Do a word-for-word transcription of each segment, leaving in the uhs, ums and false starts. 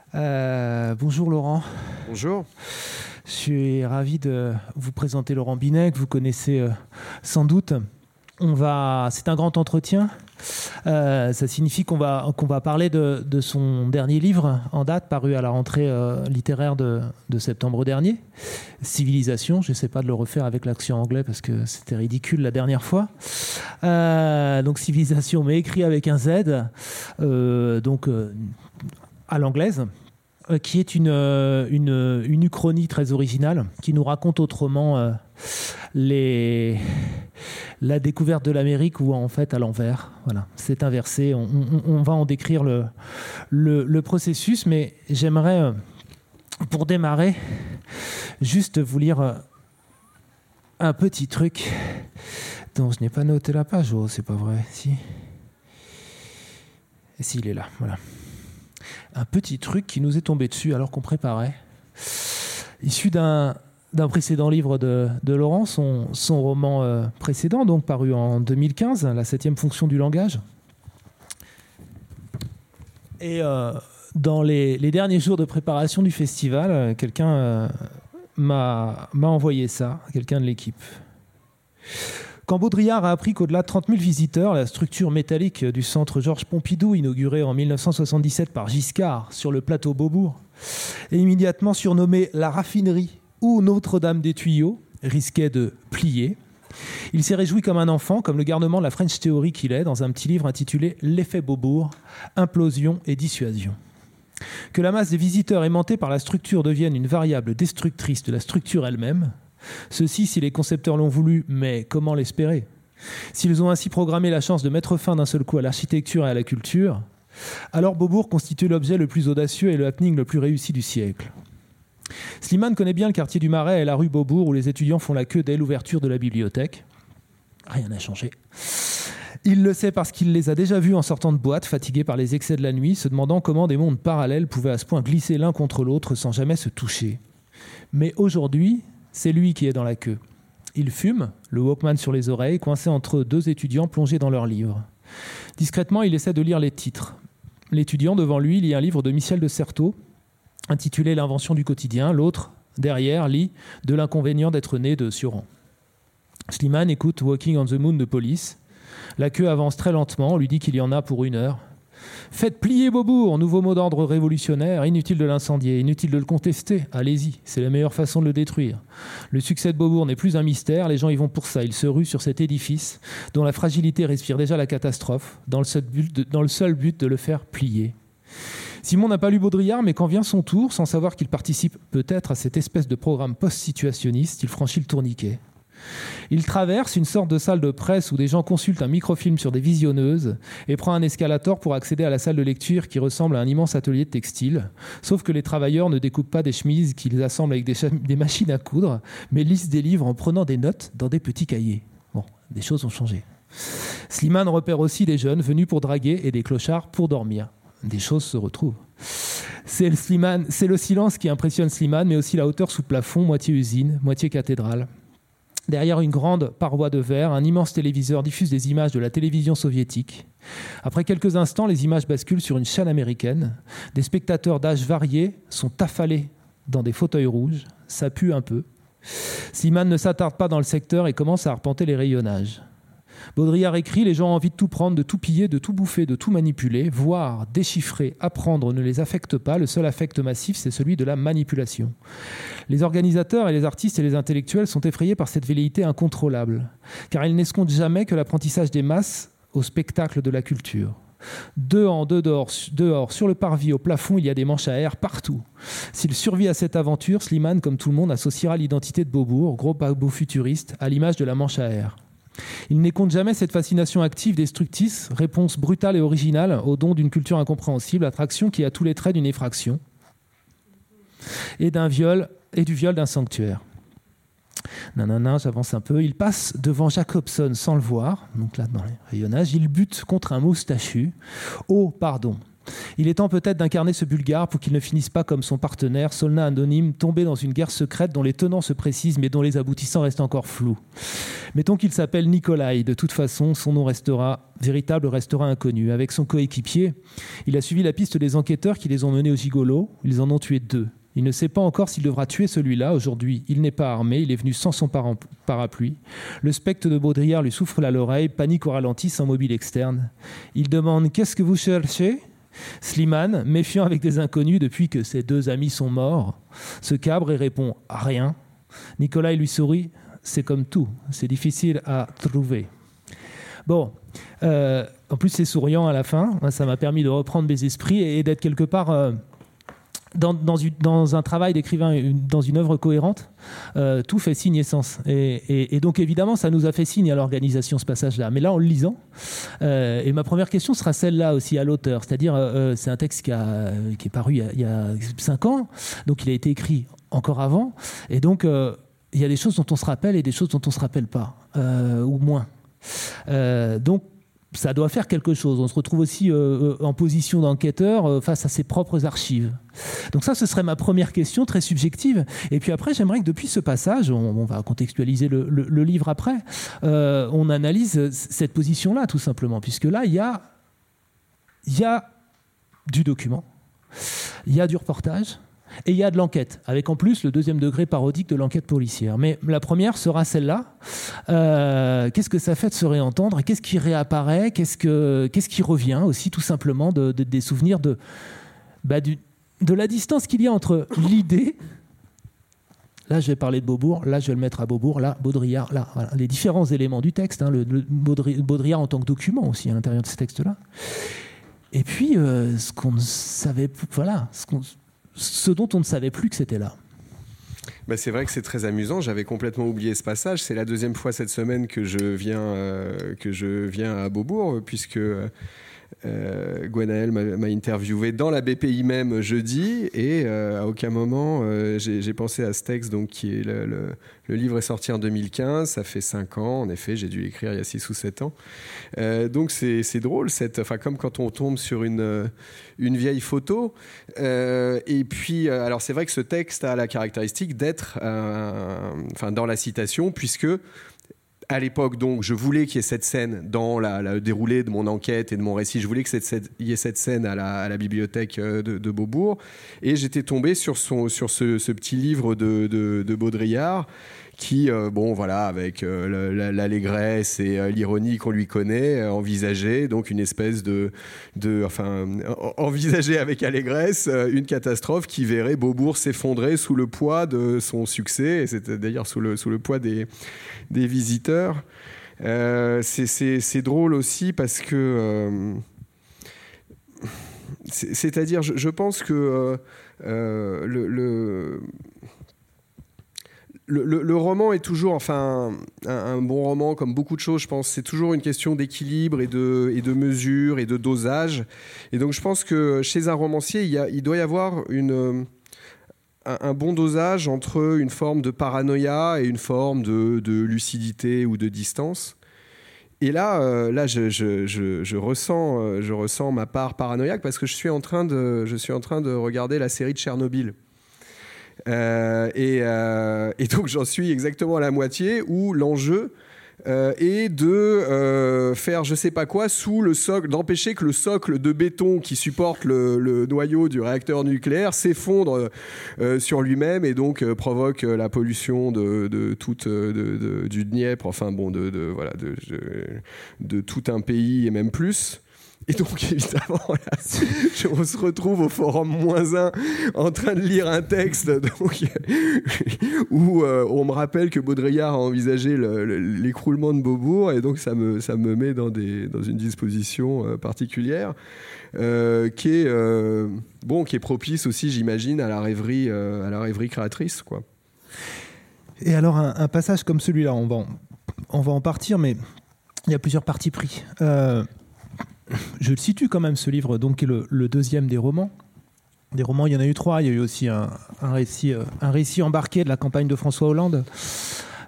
Euh, bonjour Laurent. Bonjour. Je suis ravi de vous présenter Laurent Binet, que vous connaissez euh, sans doute. On va, c'est un grand entretien. Euh, ça signifie qu'on va, qu'on va parler de, de son dernier livre en date, paru à la rentrée euh, littéraire de, de septembre dernier, Civilisation. Je n'essaie pas de le refaire avec l'accent anglais parce que c'était ridicule la dernière fois. Euh, donc Civilisation, mais écrit avec un Z, euh, donc euh, à l'anglaise, euh, qui est une, une, une uchronie très originale, qui nous raconte autrement euh, les... la découverte de l'Amérique, ou en fait à l'envers. Voilà, c'est inversé. On, on, on va en décrire le, le, le processus, mais j'aimerais, euh, pour démarrer, juste vous lire euh, un petit truc dont je n'ai pas noté la page. Oh, c'est pas vrai. Si. Et si, il est là. Voilà. Un petit truc qui nous est tombé dessus alors qu'on préparait, issu d'un d'un précédent livre de, de Laurent, son, son roman euh, précédent, donc paru en deux mille quinze, La septième fonction du langage. Et euh, dans les, les derniers jours de préparation du festival, euh, quelqu'un euh, m'a, m'a envoyé ça, quelqu'un de l'équipe. Quand Baudrillard a appris qu'au-delà de trente mille visiteurs, la structure métallique du centre Georges Pompidou, inaugurée en mille neuf cent soixante-dix-sept par Giscard sur le plateau Beaubourg, et immédiatement surnommée la raffinerie ou Notre-Dame des Tuyaux, risquait de plier, il s'est réjoui comme un enfant, comme le garnement de la French Theory qu'il est, dans un petit livre intitulé « L'effet Beaubourg, implosion et dissuasion ». Que la masse des visiteurs aimantés par la structure devienne une variable destructrice de la structure elle-même, ceci si les concepteurs l'ont voulu, mais comment l'espérer ? S'ils ont ainsi programmé la chance de mettre fin d'un seul coup à l'architecture et à la culture, alors Beaubourg constitue l'objet le plus audacieux et le happening le plus réussi du siècle. Slimane connaît bien le quartier du Marais et la rue Beaubourg où les étudiants font la queue dès l'ouverture de la bibliothèque. Rien n'a changé. Il le sait parce qu'il les a déjà vus en sortant de boîte, fatigués par les excès de la nuit, se demandant comment des mondes parallèles pouvaient à ce point glisser l'un contre l'autre sans jamais se toucher. Mais aujourd'hui, c'est lui qui est dans la queue. Il fume, le Walkman sur les oreilles, coincé entre deux étudiants plongés dans leurs livres. Discrètement, il essaie de lire les titres. L'étudiant devant lui lit un livre de Michel de Certeau, intitulé « L'invention du quotidien », l'autre, derrière, lit « De l'inconvénient d'être né de Sioran ». Slimane écoute « Walking on the Moon » de Police. La queue avance très lentement, on lui dit qu'il y en a pour une heure. « Faites plier Beaubourg, nouveau mot d'ordre révolutionnaire, inutile de l'incendier, inutile de le contester, allez-y, c'est la meilleure façon de le détruire. Le succès de Beaubourg n'est plus un mystère, les gens y vont pour ça, ils se ruent sur cet édifice, dont la fragilité respire déjà la catastrophe, dans le seul but de, dans le seul but de le faire plier. » Simon n'a pas lu Baudrillard, mais quand vient son tour, sans savoir qu'il participe peut-être à cette espèce de programme post-situationniste, il franchit le tourniquet. Il traverse une sorte de salle de presse où des gens consultent un microfilm sur des visionneuses et prend un escalator pour accéder à la salle de lecture qui ressemble à un immense atelier de textile, sauf que les travailleurs ne découpent pas des chemises qu'ils assemblent avec des, cha- des machines à coudre, mais lisent des livres en prenant des notes dans des petits cahiers. Bon, des choses ont changé. Slimane repère aussi des jeunes venus pour draguer et des clochards pour dormir. Des choses se retrouvent. C'est le, Slimane, c'est le silence qui impressionne Slimane, mais aussi la hauteur sous plafond, moitié usine, moitié cathédrale. Derrière une grande paroi de verre, un immense téléviseur diffuse des images de la télévision soviétique. Après quelques instants, les images basculent sur une chaîne américaine. Des spectateurs d'âge variés sont affalés dans des fauteuils rouges. Ça pue un peu. Slimane ne s'attarde pas dans le secteur et commence à arpenter les rayonnages. Baudrillard écrit « Les gens ont envie de tout prendre, de tout piller, de tout bouffer, de tout manipuler. Voir, déchiffrer, apprendre ne les affecte pas. Le seul affect massif, c'est celui de la manipulation. » Les organisateurs et les artistes et les intellectuels sont effrayés par cette velléité incontrôlable, car ils n'escomptent jamais que l'apprentissage des masses au spectacle de la culture. Deux en deux dehors, dehors, sur le parvis, au plafond, il y a des manches à air partout. S'il survit à cette aventure, Slimane, comme tout le monde, associera l'identité de Beaubourg, gros paquebot futuriste, à l'image de la manche à air. Il n'écompte jamais cette fascination active destructrice, réponse brutale et originale au don d'une culture incompréhensible, attraction qui a tous les traits d'une effraction et d'un viol et du viol d'un sanctuaire. Nanana, j'avance un peu. Il passe devant Jacobson sans le voir, donc là dans les rayonnages, il bute contre un moustachu. Oh, pardon. Il est temps peut-être d'incarner ce Bulgare pour qu'il ne finisse pas comme son partenaire, Soldat anonyme, tombé dans une guerre secrète dont les tenants se précisent mais dont les aboutissants restent encore flous. Mettons qu'il s'appelle Nikolai. De toute façon, son nom restera, véritable restera inconnu. Avec son coéquipier, il a suivi la piste des enquêteurs qui les ont menés au gigolo. Ils en ont tué deux. Il ne sait pas encore s'il devra tuer celui-là. Aujourd'hui, il n'est pas armé, il est venu sans son parapluie. Le spectre de Baudrillard lui souffle à l'oreille, panique au ralenti sans mobile externe. Il demande « Qu'est-ce que vous cherchez ?» Slimane, méfiant avec des inconnus depuis que ses deux amis sont morts, se cabre et répond « Rien ». Nikolai lui sourit « C'est comme tout, c'est difficile à trouver ». Bon, euh, en plus c'est souriant à la fin, ça m'a permis de reprendre mes esprits et d'être quelque part... Euh, Dans, dans, une, dans un travail d'écrivain, une, dans une œuvre cohérente, euh, tout fait signe et sens. Et, et, et donc évidemment, ça nous a fait signe à l'organisation, ce passage-là. Mais là, en le lisant, euh, et ma première question sera celle-là aussi à l'auteur. C'est-à-dire, euh, c'est un texte qui, a, qui est paru il y, a, il y a cinq ans, donc il a été écrit encore avant. Et donc, euh, il y a des choses dont on se rappelle et des choses dont on ne se rappelle pas, euh, ou moins. Euh, donc, ça doit faire quelque chose. On se retrouve aussi euh, en position d'enquêteur euh, face à ses propres archives. Donc ça, ce serait ma première question, très subjective. Et puis après, j'aimerais que depuis ce passage, on, on va contextualiser le, le, le livre après, euh, on analyse cette position-là, tout simplement. Puisque là, il y a, il y a du document, il y a du reportage, et il y a de l'enquête, avec en plus le deuxième degré parodique de l'enquête policière. Mais la première sera celle-là. Euh, qu'est-ce que ça fait de se réentendre ? Qu'est-ce qui réapparaît ? Qu'est-ce, que, qu'est-ce qui revient aussi, tout simplement, de, de, des souvenirs de, bah, du, de la distance qu'il y a entre l'idée... Là, je vais parler de Beaubourg. Là, je vais le mettre à Beaubourg. Là, Baudrillard. Là, voilà. Les différents éléments du texte. Hein, le, le Baudrillard en tant que document aussi à l'intérieur de ce texte-là. Et puis, euh, ce qu'on ne savait... Voilà, ce qu'on... ce dont on ne savait plus que c'était là. Bah c'est vrai que c'est très amusant. J'avais complètement oublié ce passage. C'est la deuxième fois cette semaine que je viens, euh, que je viens à Beaubourg, puisque euh, Gwenaëlle m'a, m'a interviewé dans la B P I même jeudi, et euh, à aucun moment euh, j'ai, j'ai pensé à ce texte. Donc, qui est le, le, le livre est sorti en deux mille quinze. Ça fait cinq ans. En effet, j'ai dû l'écrire il y a six ou sept ans. Euh, donc c'est, c'est drôle, cette, enfin, comme quand on tombe sur une, une vieille photo. Euh, et puis, alors c'est vrai que ce texte a la caractéristique d'être euh, enfin, dans la citation, puisque à l'époque, donc, je voulais qu'il y ait cette scène dans la, la déroulée de mon enquête et de mon récit. Je voulais que cette, il y ait cette scène à la, à la bibliothèque de, de Beaubourg. Et j'étais tombé sur, son, sur ce, ce petit livre de, de, de Baudrillard qui, euh, bon, voilà, avec euh, la, l'allégresse et euh, l'ironie qu'on lui connaît, euh, envisageait donc une espèce de, de enfin, envisageait avec allégresse euh, une catastrophe qui verrait Beaubourg s'effondrer sous le poids de son succès, et c'était d'ailleurs sous le, sous le poids des, des visiteurs. Euh, c'est, c'est, c'est drôle aussi parce que, euh, c'est, c'est-à-dire, je, je pense que euh, euh, le, le Le, le, le roman est toujours, enfin, un, un bon roman, comme beaucoup de choses, je pense, c'est toujours une question d'équilibre et de, et de mesure et de dosage. Et donc, je pense que chez un romancier, il, y a, il doit y avoir une, un, un bon dosage entre une forme de paranoïa et une forme de, de lucidité ou de distance. Et là, euh, là, je, je, je, je ressens, je ressens ma part paranoïaque parce que je suis en train de, je suis en train de regarder la série de Tchernobyl. Euh, et, euh, et donc j'en suis exactement à la moitié où l'enjeu euh, est de euh, faire je sais pas quoi sous le socle, d'empêcher que le socle de béton qui supporte le, le noyau du réacteur nucléaire s'effondre euh, sur lui-même et donc euh, provoque la pollution de, de toute, de, de, du Dniepr, enfin bon, de, de, voilà, de, de, de tout un pays et même plus. Et donc, évidemment, là, on se retrouve au forum moins un en train de lire un texte donc, où euh, on me rappelle que Baudrillard a envisagé le, le, l'écroulement de Beaubourg, et donc ça me, ça me met dans, des, dans une disposition euh, particulière euh, qui, est, euh, bon, qui est propice aussi, j'imagine, à la rêverie, euh, à la rêverie créatrice, quoi. Et alors, un, un passage comme celui-là, on va, en, on va en partir, mais il y a plusieurs partis pris. Euh, Je le situe quand même, ce livre, donc, qui est le, le deuxième des romans. Des romans, il y en a eu trois. Il y a eu aussi un, un, récit, un récit embarqué de la campagne de François Hollande.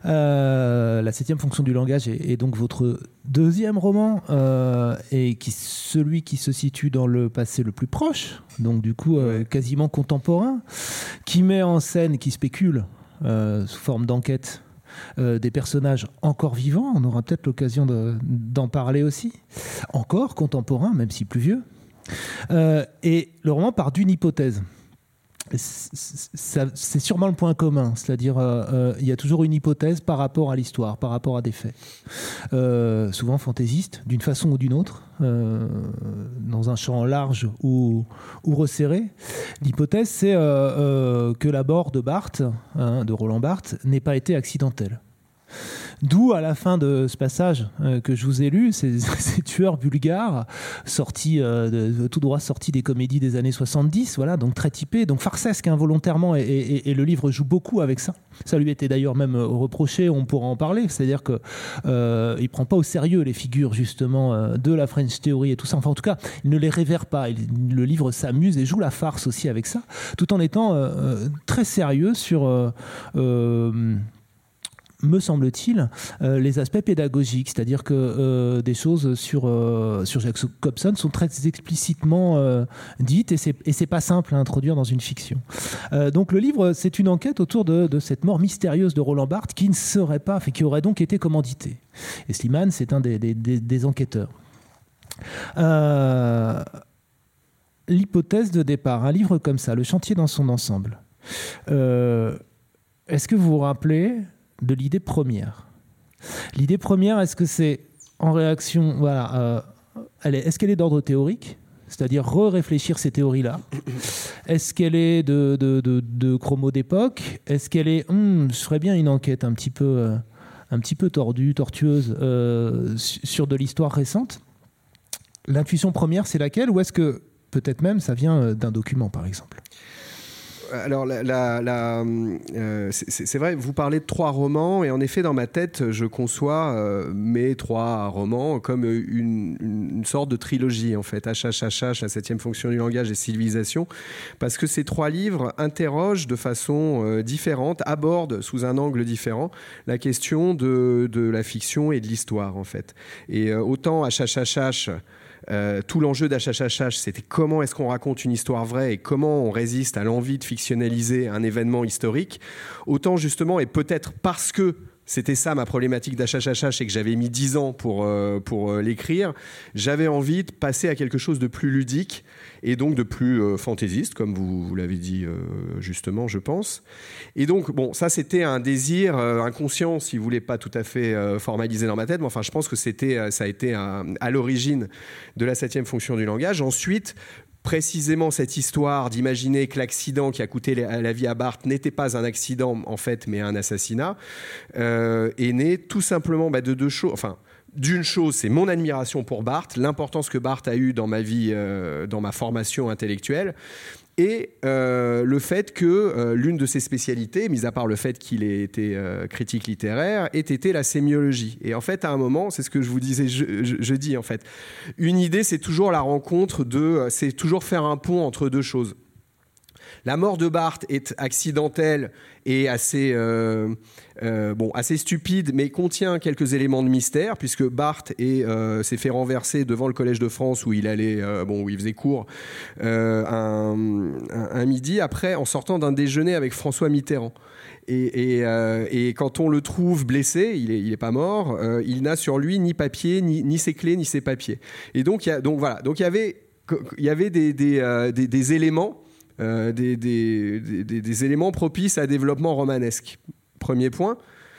Euh, la septième fonction du langage est, est donc votre deuxième roman, euh, et qui, celui qui se situe dans le passé le plus proche, donc du coup euh, ouais. quasiment contemporain, qui met en scène, qui spécule euh, sous forme d'enquête, Euh, des personnages encore vivants, on aura peut-être l'occasion de, d'en parler aussi, encore contemporains, même si plus vieux. Euh, et le roman part d'une hypothèse. C'est, c'est sûrement le point commun, c'est-à-dire euh, euh, il y a toujours une hypothèse par rapport à l'histoire, par rapport à des faits, euh, souvent fantaisistes, d'une façon ou d'une autre, euh, dans un champ large ou, ou resserré. L'hypothèse, c'est euh, euh, que la mort de Barthes, hein, de Roland Barthes, n'ait pas été accidentelle. D'où, à la fin de ce passage euh, que je vous ai lu, ces, ces tueurs bulgares, sortis, euh, de, tout droit sortis des comédies des années soixante-dix, voilà, donc très typés, donc farcesques involontairement, et, et, et le livre joue beaucoup avec ça. Ça lui était d'ailleurs même reproché, on pourra en parler, c'est-à-dire qu'il euh, ne prend pas au sérieux les figures justement euh, de la French Theory et tout ça, enfin en tout cas, il ne les révère pas, il, le livre s'amuse et joue la farce aussi avec ça, tout en étant euh, très sérieux sur... Euh, euh, me semble-t-il, euh, les aspects pédagogiques, c'est-à-dire que euh, des choses sur, euh, sur Jacobson sont très explicitement euh, dites, et c'est, et c'est pas simple à introduire dans une fiction. Euh, donc le livre, c'est une enquête autour de, de cette mort mystérieuse de Roland Barthes qui ne serait pas, fait, qui aurait donc été commanditée. Et Slimane, c'est un des, des, des, des enquêteurs. Euh, l'hypothèse de départ, un livre comme ça, le chantier dans son ensemble, euh, est-ce que vous vous rappelez de l'idée première? L'idée première, est-ce que c'est en réaction, voilà, euh, elle est, est-ce qu'elle est d'ordre théorique, c'est-à-dire re-réfléchir ces théories-là? Est-ce qu'elle est de, de, de, de chromo d'époque? Est-ce qu'elle est, hum, je ferais bien une enquête un petit peu, euh, un petit peu tordue, tortueuse euh, sur de l'histoire récente? L'intuition première, c'est laquelle? Ou est-ce que peut-être même ça vient d'un document, par exemple? Alors, la, la, la, euh, c'est, c'est vrai, vous parlez de trois romans, et en effet, dans ma tête, je conçois euh, mes trois romans comme une, une sorte de trilogie, en fait. H H H H, la septième fonction du langage, et Civilisation, parce que ces trois livres interrogent de façon euh, différente, abordent sous un angle différent la question de, de la fiction et de l'histoire, en fait. Et euh, autant H H H H... Euh, tout l'enjeu d'H H H H, c'était comment est-ce qu'on raconte une histoire vraie et comment on résiste à l'envie de fictionnaliser un événement historique. Autant justement, et peut-être parce que c'était ça ma problématique d'H H H H et que j'avais mis dix ans pour, euh, pour euh, l'écrire, j'avais envie de passer à quelque chose de plus ludique et donc de plus euh, fantaisiste, comme vous, vous l'avez dit euh, justement, je pense. Et donc, bon, ça c'était un désir euh, inconscient, si vous voulez, pas tout à fait euh, formalisé dans ma tête, mais enfin, je pense que c'était, euh, ça a été un, à l'origine de la septième fonction du langage. Ensuite, précisément cette histoire d'imaginer que l'accident qui a coûté la vie à Barthes n'était pas un accident en fait, mais un assassinat, euh, est né tout simplement bah, de deux choses. Enfin, d'une chose, c'est mon admiration pour Barthes, l'importance que Barthes a eue dans ma vie, euh, dans ma formation intellectuelle. Et euh, le fait que euh, l'une de ses spécialités, mis à part le fait qu'il ait été euh, critique littéraire, ait été la sémiologie. Et en fait, à un moment, c'est ce que je vous disais je, je, jeudi, en fait. Une idée, c'est toujours la rencontre de... C'est toujours faire un pont entre deux choses. La mort de Barthes est accidentelle et assez, euh, euh, bon, assez stupide, mais contient quelques éléments de mystère, puisque Barthes est, euh, s'est fait renverser devant le Collège de France où il allait, euh, bon, où il faisait cours euh, un, un, un midi après, en sortant d'un déjeuner avec François Mitterrand. Et, et, euh, et quand on le trouve blessé, il est, il est pas mort, euh, il n'a sur lui ni papier, ni, ni ses clés, ni ses papiers. Et donc, il y a, donc voilà, donc il y avait, il y avait des, des, euh, des, des éléments. Euh, des, des, des, des éléments propices à développement romanesque. Premier point.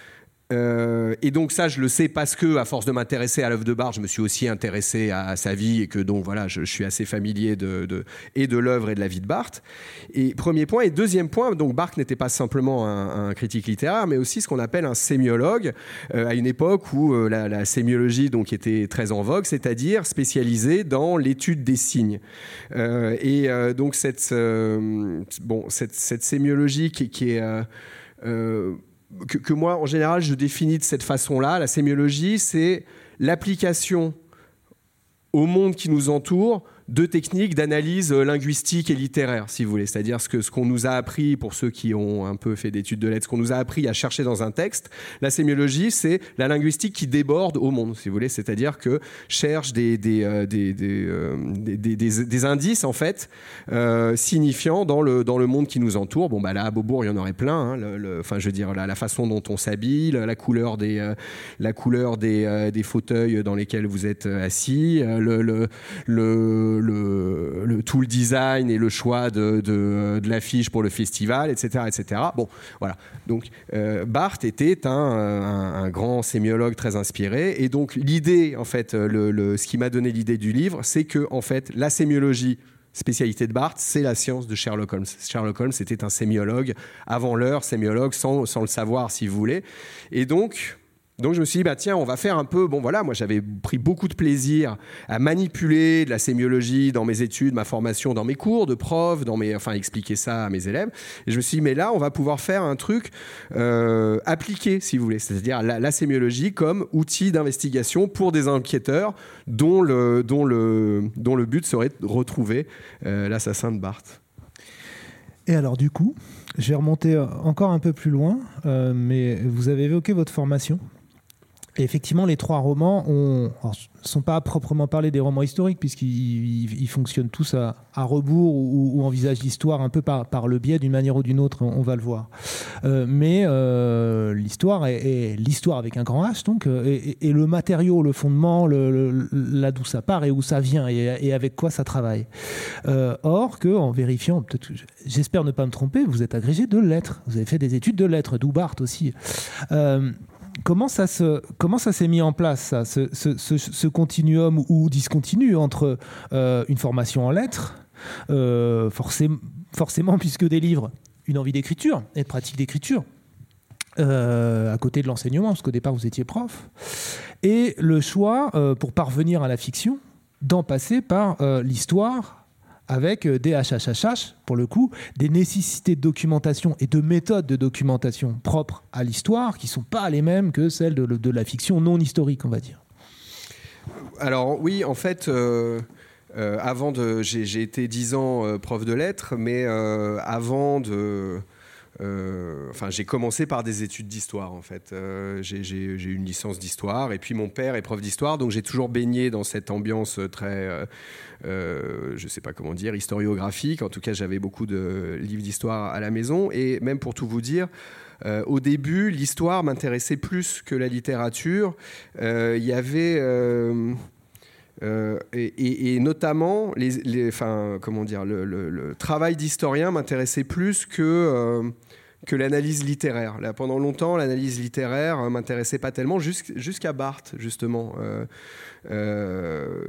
Euh, et donc ça, je le sais parce que, à force de m'intéresser à l'œuvre de Barthes, je me suis aussi intéressé à, à sa vie et que donc voilà, je, je suis assez familier de, de, et de l'œuvre et de la vie de Barthes. Et premier point. Et deuxième point, donc Barthes n'était pas simplement un, un critique littéraire, mais aussi ce qu'on appelle un sémiologue, euh, à une époque où euh, la, la sémiologie donc était très en vogue, c'est-à-dire spécialisée dans l'étude des signes. Euh, et euh, donc cette, euh, bon, cette, cette sémiologie qui, qui est euh, euh, Que, que moi, en général, je définis de cette façon-là. La sémiologie, c'est l'application au monde qui nous entoure deux techniques d'analyse linguistique et littéraire, si vous voulez. C'est-à-dire ce, que, ce qu'on nous a appris, pour ceux qui ont un peu fait d'études de lettres, ce qu'on nous a appris à chercher dans un texte. La sémiologie, c'est la linguistique qui déborde au monde, si vous voulez. C'est-à-dire que cherche des, des, euh, des, des, euh, des, des, des, des indices, en fait, euh, signifiants dans le, dans le monde qui nous entoure. Bon, bah là, à Beaubourg, il y en aurait plein. Hein, le, le, enfin, je veux dire, la, la façon dont on s'habille, la couleur des, euh, la couleur des, euh, des fauteuils dans lesquels vous êtes assis, euh, le, le, le, le, le, tout le design et le choix de, de, de l'affiche pour le festival, et cetera, et cetera. Bon, voilà. Donc, euh, Barthes était un, un, un grand sémiologue très inspiré, et donc l'idée, en fait, le, le, ce qui m'a donné l'idée du livre, c'est que, en fait, la sémiologie, spécialité de Barthes, c'est la science de Sherlock Holmes. Sherlock Holmes était un sémiologue avant l'heure, sémiologue sans, sans le savoir, si vous voulez. Et donc, donc je me suis dit, bah, tiens, on va faire un peu... Bon, voilà, moi, j'avais pris beaucoup de plaisir à manipuler de la sémiologie dans mes études, ma formation, dans mes cours de prof, dans mes, enfin, expliquer ça à mes élèves. Et je me suis dit, mais là, on va pouvoir faire un truc euh, appliqué, si vous voulez. C'est-à-dire la, la sémiologie comme outil d'investigation pour des enquêteurs dont le, dont le, dont le but serait de retrouver euh, l'assassin de Barthes. Et alors, du coup, je vais remonter encore un peu plus loin, euh, mais vous avez évoqué votre formation. Et effectivement, les trois romans ne sont pas à proprement parler des romans historiques, puisqu'ils ils, ils fonctionnent tous à, à rebours ou, ou envisagent l'histoire un peu par, par le biais d'une manière ou d'une autre, on, on va le voir. Euh, mais euh, l'histoire est, est l'histoire avec un grand H, donc, et, et le matériau, le fondement, le, le, là d'où ça part et où ça vient, et, et avec quoi ça travaille. Euh, or, que, en vérifiant, peut-être, j'espère ne pas me tromper, vous êtes agrégé de lettres, vous avez fait des études de lettres, d'où Barthes aussi. Euh, Comment ça, se, comment ça s'est mis en place, ça, ce, ce, ce, ce continuum ou discontinu entre euh, une formation en lettres, euh, forcément, forcément, puisque des livres, une envie d'écriture et de pratique d'écriture, euh, à côté de l'enseignement, parce qu'au départ vous étiez prof, et le choix, euh, pour parvenir à la fiction, d'en passer par euh, l'histoire, avec des H H H H, pour le coup, des nécessités de documentation et de méthodes de documentation propres à l'histoire qui ne sont pas les mêmes que celles de, de la fiction non historique, on va dire. Alors oui, en fait, euh, euh, avant de, j'ai, j'ai été dix ans euh, prof de lettres, mais euh, avant de... Euh, enfin, j'ai commencé par des études d'histoire, en fait. Euh, j'ai, j'ai, j'ai eu une licence d'histoire, et puis mon père est prof d'histoire, donc j'ai toujours baigné dans cette ambiance très, euh, euh, je sais pas comment dire, historiographique. En tout cas, j'avais beaucoup de livres d'histoire à la maison, et même pour tout vous dire, euh, au début, l'histoire m'intéressait plus que la littérature. Il euh, y avait... Euh, Euh, et, et, et notamment, les, les, enfin, comment dire, le, le, le travail d'historien m'intéressait plus que, euh, que l'analyse littéraire. Là, pendant longtemps, l'analyse littéraire ne m'intéressait pas tellement, jusqu', jusqu'à Barthes, justement. Euh, euh,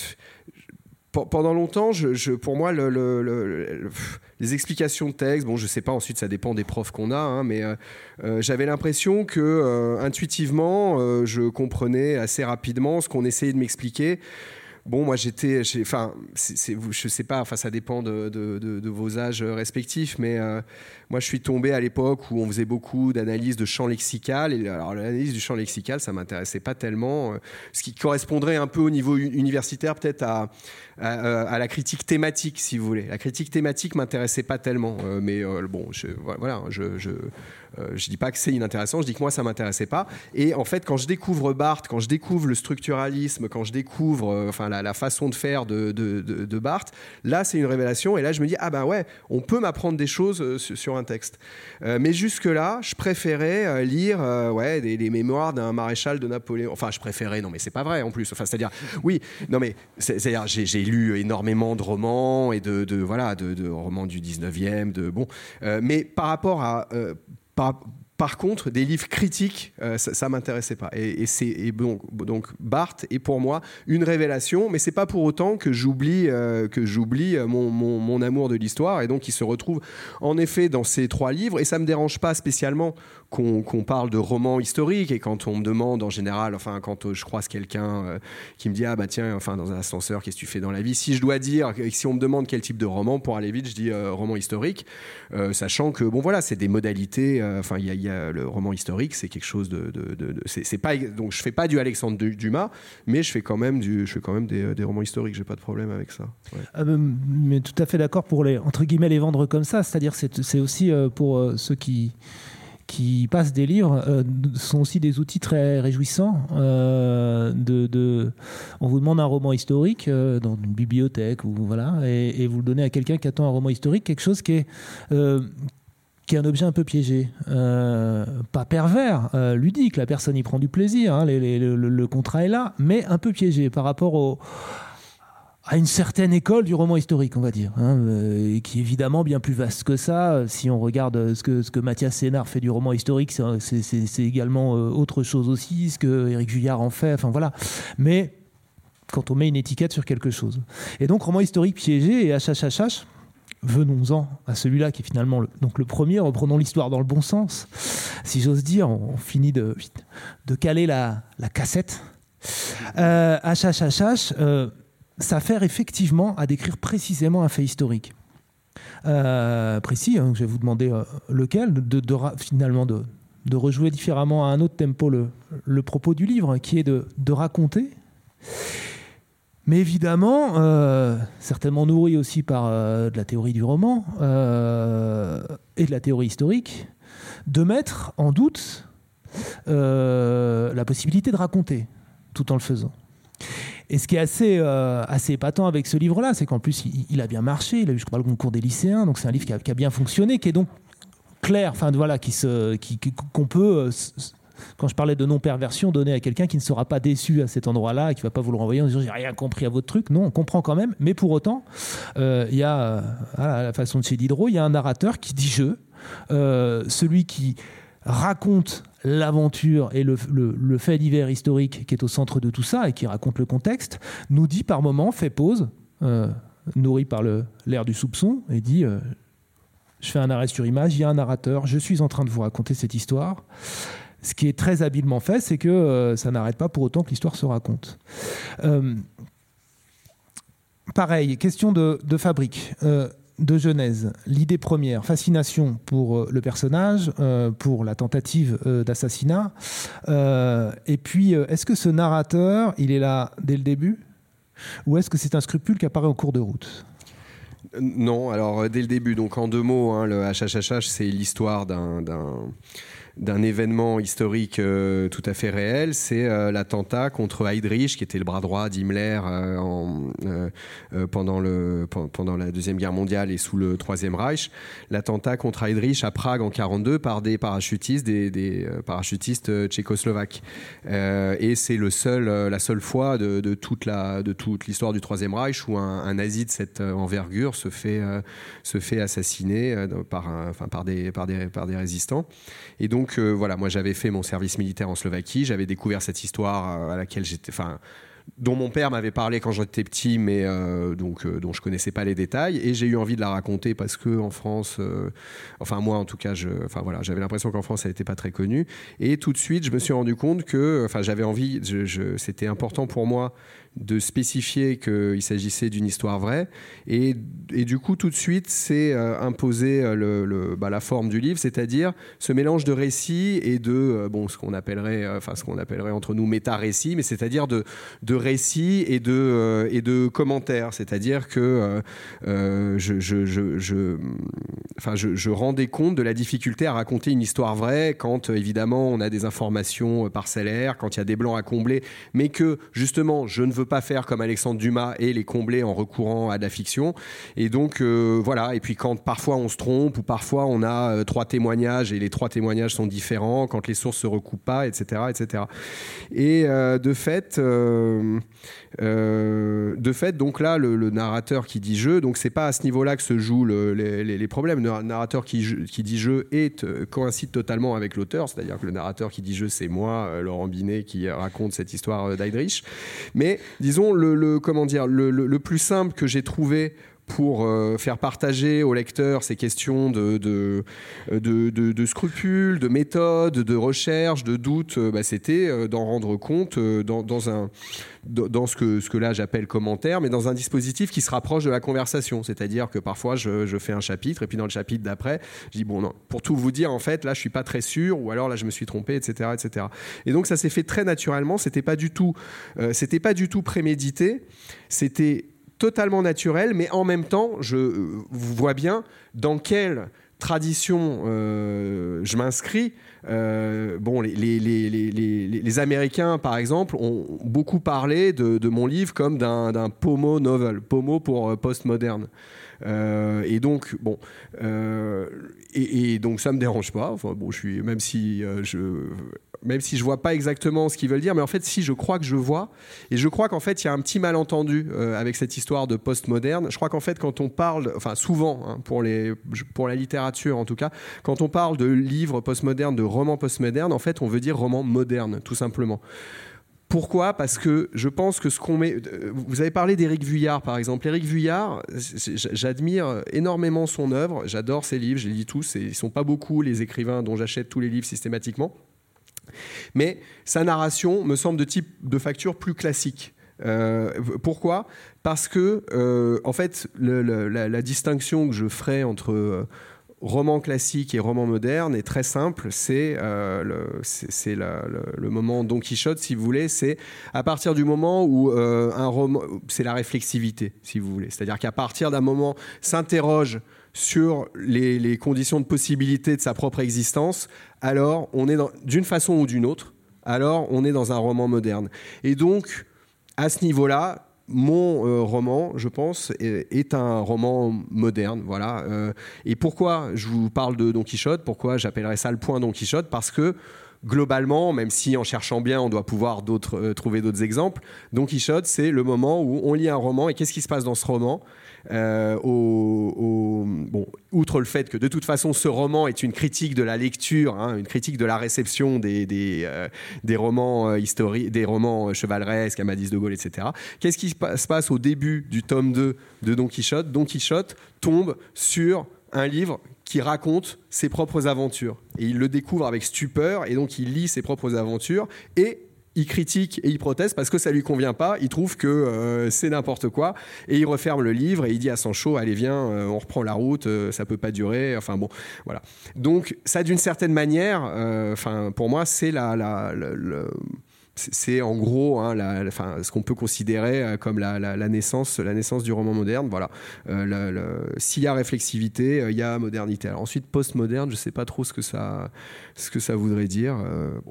pendant longtemps, je, je, pour moi, le, le, le, le, les explications de texte, bon, je ne sais pas, ensuite, ça dépend des profs qu'on a, hein, mais euh, euh, j'avais l'impression que, euh, intuitivement, euh, je comprenais assez rapidement ce qu'on essayait de m'expliquer. Bon, moi, j'étais... Enfin, je ne sais pas, enfin, ça dépend de, de, de, de vos âges respectifs, mais euh, moi, je suis tombé à l'époque où on faisait beaucoup d'analyse de champ lexical. Et alors, l'analyse du champ lexical, ça ne m'intéressait pas tellement. Euh, ce qui correspondrait un peu au niveau universitaire, peut-être à, à, à la critique thématique, si vous voulez. La critique thématique ne m'intéressait pas tellement. Euh, mais euh, bon, je, voilà, je... je Euh, je ne dis pas que c'est inintéressant, je dis que moi ça ne m'intéressait pas. Et en fait, quand je découvre Barthes, quand je découvre le structuralisme, quand je découvre euh, enfin, la, la façon de faire de, de, de, de Barthes, là c'est une révélation. Et là je me dis, ah ben ouais, on peut m'apprendre des choses euh, sur, sur un texte. Euh, mais jusque-là, je préférais euh, lire euh, ouais, des, des mémoires d'un maréchal de Napoléon. Enfin, je préférais, non mais c'est pas vrai en plus. Enfin, c'est-à-dire, oui, non mais c'est, c'est-à-dire, j'ai, j'ai lu énormément de romans et de, de, voilà, de, de romans du dix-neuvième, de, bon, euh, mais par rapport à... Euh, Par, par contre, des livres critiques, euh, ça ne m'intéressait pas. Et, et, c'est, et donc, donc, Barthes est pour moi une révélation, mais ce n'est pas pour autant que j'oublie, euh, que j'oublie mon, mon, mon amour de l'histoire. Et donc, il se retrouve en effet dans ces trois livres. Et ça ne me dérange pas spécialement qu'on, qu'on parle de romans historiques. Et quand on me demande, en général, enfin, quand je croise quelqu'un euh, qui me dit « Ah bah tiens, enfin, dans un ascenseur, qu'est-ce que tu fais dans la vie ?» Si je dois dire, si on me demande quel type de roman, pour aller vite, je dis euh, roman historique, euh, sachant que, bon voilà, c'est des modalités, euh, enfin, il y a y a le roman historique, c'est quelque chose de, de, de, de c'est, c'est pas, donc je fais pas du Alexandre Dumas, mais je fais quand même du, je fais quand même des, des romans historiques. J'ai pas de problème avec ça. Ouais. Ah ben, mais tout à fait d'accord pour les entre guillemets les vendre comme ça, c'est-à-dire c'est, c'est aussi euh, pour euh, ceux qui qui passent des livres, euh, sont aussi des outils très réjouissants. Euh, de, de, on vous demande un roman historique euh, dans une bibliothèque, ou, voilà, et, et vous le donnez à quelqu'un qui attend un roman historique, quelque chose qui est, euh, qui est un objet un peu piégé. Euh, pas pervers, euh, ludique, la personne y prend du plaisir, hein, les, les, le, le contrat est là, mais un peu piégé par rapport au... à une certaine école du roman historique, on va dire, hein, euh, et qui est évidemment bien plus vaste que ça. Si on regarde ce que, ce que Mathias Sénard fait du roman historique, c'est, c'est, c'est, c'est également euh, autre chose aussi, ce que Éric Juillard en fait, enfin voilà. Mais quand on met une étiquette sur quelque chose. Et donc, roman historique piégé et H H H H, venons-en à celui-là qui est finalement le, donc le premier, reprenons l'histoire dans le bon sens. Si j'ose dire, on, on finit de, de caler la, la cassette. Euh, H H H H, euh, s'affaire effectivement à décrire précisément un fait historique. Euh, précis, hein, je vais vous demander euh, lequel, de, de, de, finalement de, de rejouer différemment à un autre tempo le, le propos du livre, hein, qui est de, de raconter, mais évidemment, euh, certainement nourri aussi par euh, de la théorie du roman euh, et de la théorie historique, de mettre en doute euh, la possibilité de raconter, tout en le faisant. Et ce qui est assez, euh, assez épatant avec ce livre-là, c'est qu'en plus, il, il a bien marché, il a eu, je crois, le concours des lycéens, donc c'est un livre qui a, qui a bien fonctionné, qui est donc clair, enfin voilà, qui se, qui, qu'on peut, euh, quand je parlais de non-perversion, donner à quelqu'un qui ne sera pas déçu à cet endroit-là, et qui ne va pas vous le renvoyer en disant « j'ai rien compris à votre truc ». Non, on comprend quand même, mais pour autant, il euh, y a, euh, à la façon de chez Diderot, il y a un narrateur qui dit « je euh, », celui qui raconte l'aventure et le, le, le fait divers historique qui est au centre de tout ça et qui raconte le contexte, nous dit par moments, fait pause, euh, nourri par le, l'air du soupçon, et dit euh, je fais un arrêt sur image, il y a un narrateur, je suis en train de vous raconter cette histoire. Ce qui est très habilement fait, c'est que euh, ça n'arrête pas pour autant que l'histoire se raconte. Euh, pareil, question de, de fabrique. Euh, de genèse, l'idée première, fascination pour le personnage, euh, pour la tentative euh, d'assassinat. Euh, et puis, euh, est-ce que ce narrateur, il est là dès le début, ou est-ce que c'est un scrupule qui apparaît en cours de route ? Non, alors dès le début, donc en deux mots, hein, le H H H H, c'est l'histoire d'un... d'un... d'un événement historique euh, tout à fait réel, c'est euh, l'attentat contre Heydrich, qui était le bras droit d'Himmler euh, en, euh, euh, pendant, le, pendant la Deuxième Guerre mondiale et sous le Troisième Reich. L'attentat contre Heydrich à Prague en quarante-deux par des parachutistes, des, des euh, parachutistes euh, tchécoslovaques. Euh, et c'est le seul, euh, la seule fois de, de, toute la, de toute l'histoire du Troisième Reich où un, un nazi de cette envergure se fait, euh, se fait assassiner euh, par, un, enfin, par, des, par, des, par des résistants. Et donc, Donc euh, voilà, moi j'avais fait mon service militaire en Slovaquie, j'avais découvert cette histoire à laquelle j'étais, enfin, dont mon père m'avait parlé quand j'étais petit, mais euh, donc euh, dont je connaissais pas les détails, et j'ai eu envie de la raconter parce que en France, euh, enfin moi en tout cas, je, enfin voilà, j'avais l'impression qu'en France elle n'était pas très connue, et tout de suite je me suis rendu compte que, enfin j'avais envie, je, je, c'était important pour moi de spécifier qu'il s'agissait d'une histoire vraie, et, et du coup tout de suite c'est euh, imposer le, le, bah, la forme du livre, c'est-à-dire ce mélange de récits et de euh, bon, ce qu'on appellerait, enfin ce qu'on appellerait entre nous méta-récits, mais c'est-à-dire de, de récits et de, euh, et de commentaires, c'est-à-dire que euh, euh, je, je, je, je, enfin, je, je rendais compte de la difficulté à raconter une histoire vraie quand évidemment on a des informations parcellaires, quand il y a des blancs à combler, mais que justement je ne veux pas faire comme Alexandre Dumas et les combler en recourant à de la fiction. Et donc euh, voilà, et puis quand parfois on se trompe ou parfois on a euh, trois témoignages et les trois témoignages sont différents, quand les sources se recoupent pas, et cetera, et cetera. Et euh, de fait euh, euh, de fait donc là le, le narrateur qui dit je, donc c'est pas à ce niveau-là que se jouent le, les, les, les problèmes. Le narrateur qui, qui dit je est, euh, coïncide totalement avec l'auteur, c'est-à-dire que le narrateur qui dit je, c'est moi, euh, Laurent Binet, qui raconte cette histoire d'Heydrich. Mais disons, le, le, comment dire, le, le, le plus simple que j'ai trouvé pour euh, faire partager au lecteur ces questions de, de, de, de, de scrupules, de méthodes, de recherche, de doutes, euh, bah, c'était euh, d'en rendre compte euh, dans, dans, un, dans ce, que, ce que là j'appelle commentaire, mais dans un dispositif qui se rapproche de la conversation. C'est-à-dire que parfois je, je fais un chapitre et puis dans le chapitre d'après, je dis bon, non, pour tout vous dire, en fait, là je suis pas très sûr, ou alors là je me suis trompé, et cetera, et cetera. Et donc ça s'est fait très naturellement, c'était pas du tout, euh, c'était pas du tout prémédité, c'était totalement naturel, mais en même temps, je euh, vois bien dans quelle tradition euh, je m'inscris. Euh, bon, les, les, les, les, les, les Américains, par exemple, ont beaucoup parlé de, de mon livre comme d'un, d'un pomo novel, pomo pour euh, postmoderne. Euh, et donc, bon, euh, et, et donc ça me dérange pas. Enfin, bon, je suis, même si euh, je, même si je vois pas exactement ce qu'ils veulent dire, mais en fait, si je crois que je vois, et je crois qu'en fait, il y a un petit malentendu euh, avec cette histoire de postmoderne. Je crois qu'en fait, quand on parle, enfin souvent hein, pour les, pour la littérature en tout cas, quand on parle de livres postmodernes, de romans postmodernes, en fait, on veut dire roman moderne, tout simplement. Pourquoi ? Parce que je pense que ce qu'on met... Vous avez parlé d'Éric Vuillard, par exemple. Éric Vuillard, j'admire énormément son œuvre. J'adore ses livres, je les lis tous. Et ils ne sont pas beaucoup, les écrivains dont j'achète tous les livres systématiquement. Mais sa narration me semble de type de facture plus classique. Euh, pourquoi ? Parce que, euh, en fait, le, le, la, la distinction que je ferai entre... Euh, roman classique et roman moderne est très simple, c'est, euh, le, c'est, c'est la, le, le moment Don Quichotte, si vous voulez, c'est à partir du moment où euh, un roman, c'est la réflexivité, si vous voulez, c'est-à-dire qu'à partir d'un moment s'interroge sur les, les conditions de possibilité de sa propre existence, alors on est dans, d'une façon ou d'une autre, alors on est dans un roman moderne. Et donc, à ce niveau-là, mon euh, roman, je pense, est, est un roman moderne. Voilà. Euh, et pourquoi je vous parle de Don Quichotte ? Pourquoi j'appellerais ça le point Don Quichotte ? Parce que globalement, même si en cherchant bien, on doit pouvoir d'autres, euh, trouver d'autres exemples, Don Quichotte, c'est le moment où on lit un roman. Et qu'est-ce qui se passe dans ce roman ? Euh, au, au, bon, outre le fait que de toute façon ce roman est une critique de la lecture, hein, une critique de la réception des, des, euh, des romans euh, historiques, des romans euh, chevaleresques, Amadis de Gaulle, et cetera. Qu'est-ce qui se passe au début du tome deux de Don Quichotte ? Don Quichotte tombe sur un livre qui raconte ses propres aventures. Et il le découvre avec stupeur, et donc il lit ses propres aventures, et il critique et il proteste parce que ça lui convient pas, il trouve que euh, c'est n'importe quoi, et il referme le livre et il dit à Sancho, allez viens, euh, on reprend la route, euh, ça peut pas durer, enfin bon, voilà. Donc ça, d'une certaine manière, enfin euh, pour moi, c'est la, la, la, la c'est en gros hein, la, la, enfin, ce qu'on peut considérer comme la, la, la, naissance, la naissance du roman moderne. Voilà. Euh, la, la, s'il y a réflexivité, il y a modernité. Alors ensuite, postmoderne, je ne sais pas trop ce que ça, ce que ça voudrait dire. Euh, bon.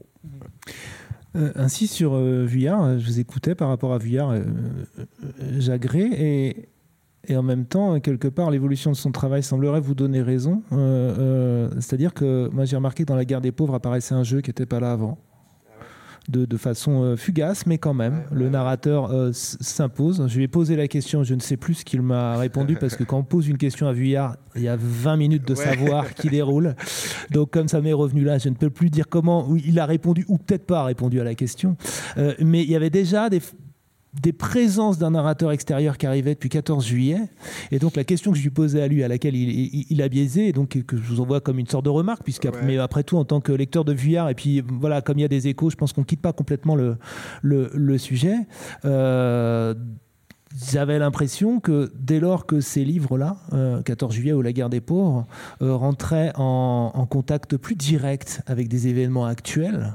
Euh, ainsi, sur euh, Vuillard, je vous écoutais par rapport à Vuillard, euh, euh, j'agrée et, et en même temps, quelque part, l'évolution de son travail semblerait vous donner raison. Euh, euh, c'est-à-dire que moi, j'ai remarqué que dans La Guerre des pauvres apparaissait un jeu qui n'était pas là avant. De, de façon euh, fugace, mais quand même, ouais, ouais, le narrateur euh, s'impose. Je lui ai posé la question, je ne sais plus ce qu'il m'a répondu, parce que quand on pose une question à Vuillard, il y a vingt minutes de ouais. savoir qui déroule. Donc, comme ça m'est revenu là, je ne peux plus dire comment il a répondu, ou peut-être pas répondu à la question. Euh, mais il y avait déjà des... des présences d'un narrateur extérieur qui arrivait depuis quatorze juillet. Et donc, la question que je lui posais à lui, à laquelle il, il, il a biaisé, et donc que je vous envoie comme une sorte de remarque, puisque ouais. mais après tout, en tant que lecteur de Vuillard, et puis voilà, comme il y a des échos, je pense qu'on ne quitte pas complètement le, le, le sujet. Euh, J'avais l'impression que dès lors que ces livres-là, euh, quatorze juillet ou La Guerre des pauvres, euh, rentraient en, en contact plus direct avec des événements actuels,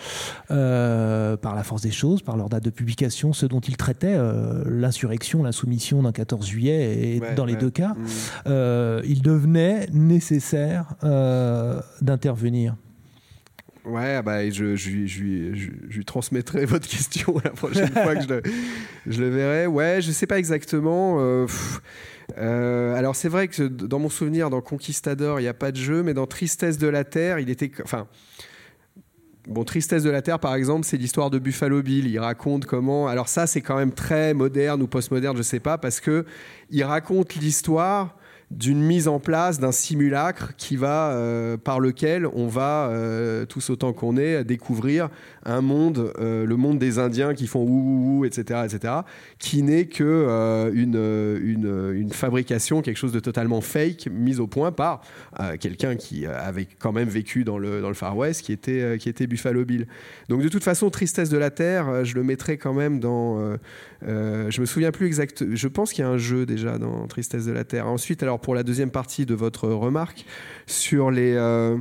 Euh, par la force des choses, par leur date de publication, ce dont ils traitaient, euh, l'insurrection, l'insoumission d'un quatorze juillet, et ouais, dans les ouais. deux cas, mmh. euh, il devenait nécessaire euh, d'intervenir. Ouais, bah, je, je, je, je, je, je lui transmettrai votre question la prochaine fois que je le, je le verrai. Ouais, je sais pas exactement. Euh, euh, alors c'est vrai que dans mon souvenir, dans Conquistador, il n'y a pas de jeu, mais dans Tristesse de la Terre, il était... Enfin, Bon, Tristesse de la Terre, par exemple, c'est l'histoire de Buffalo Bill. Il raconte comment... Alors ça, c'est quand même très moderne ou postmoderne, je sais pas, parce que il raconte l'histoire d'une mise en place d'un simulacre qui va, euh, par lequel on va, euh, tous autant qu'on est, découvrir un monde, euh, le monde des Indiens qui font ouh, ouh, ouh, et cetera, et cetera, qui n'est que euh, une, une, une fabrication, quelque chose de totalement fake, mise au point par euh, quelqu'un qui avait quand même vécu dans le, dans le Far West, qui était, euh, qui était Buffalo Bill. Donc de toute façon, Tristesse de la Terre, je le mettrais quand même dans... Euh, euh, je me souviens plus exact. Je pense qu'il y a un jeu déjà dans Tristesse de la Terre. Ensuite, alors pour la deuxième partie de votre remarque sur les... Euh,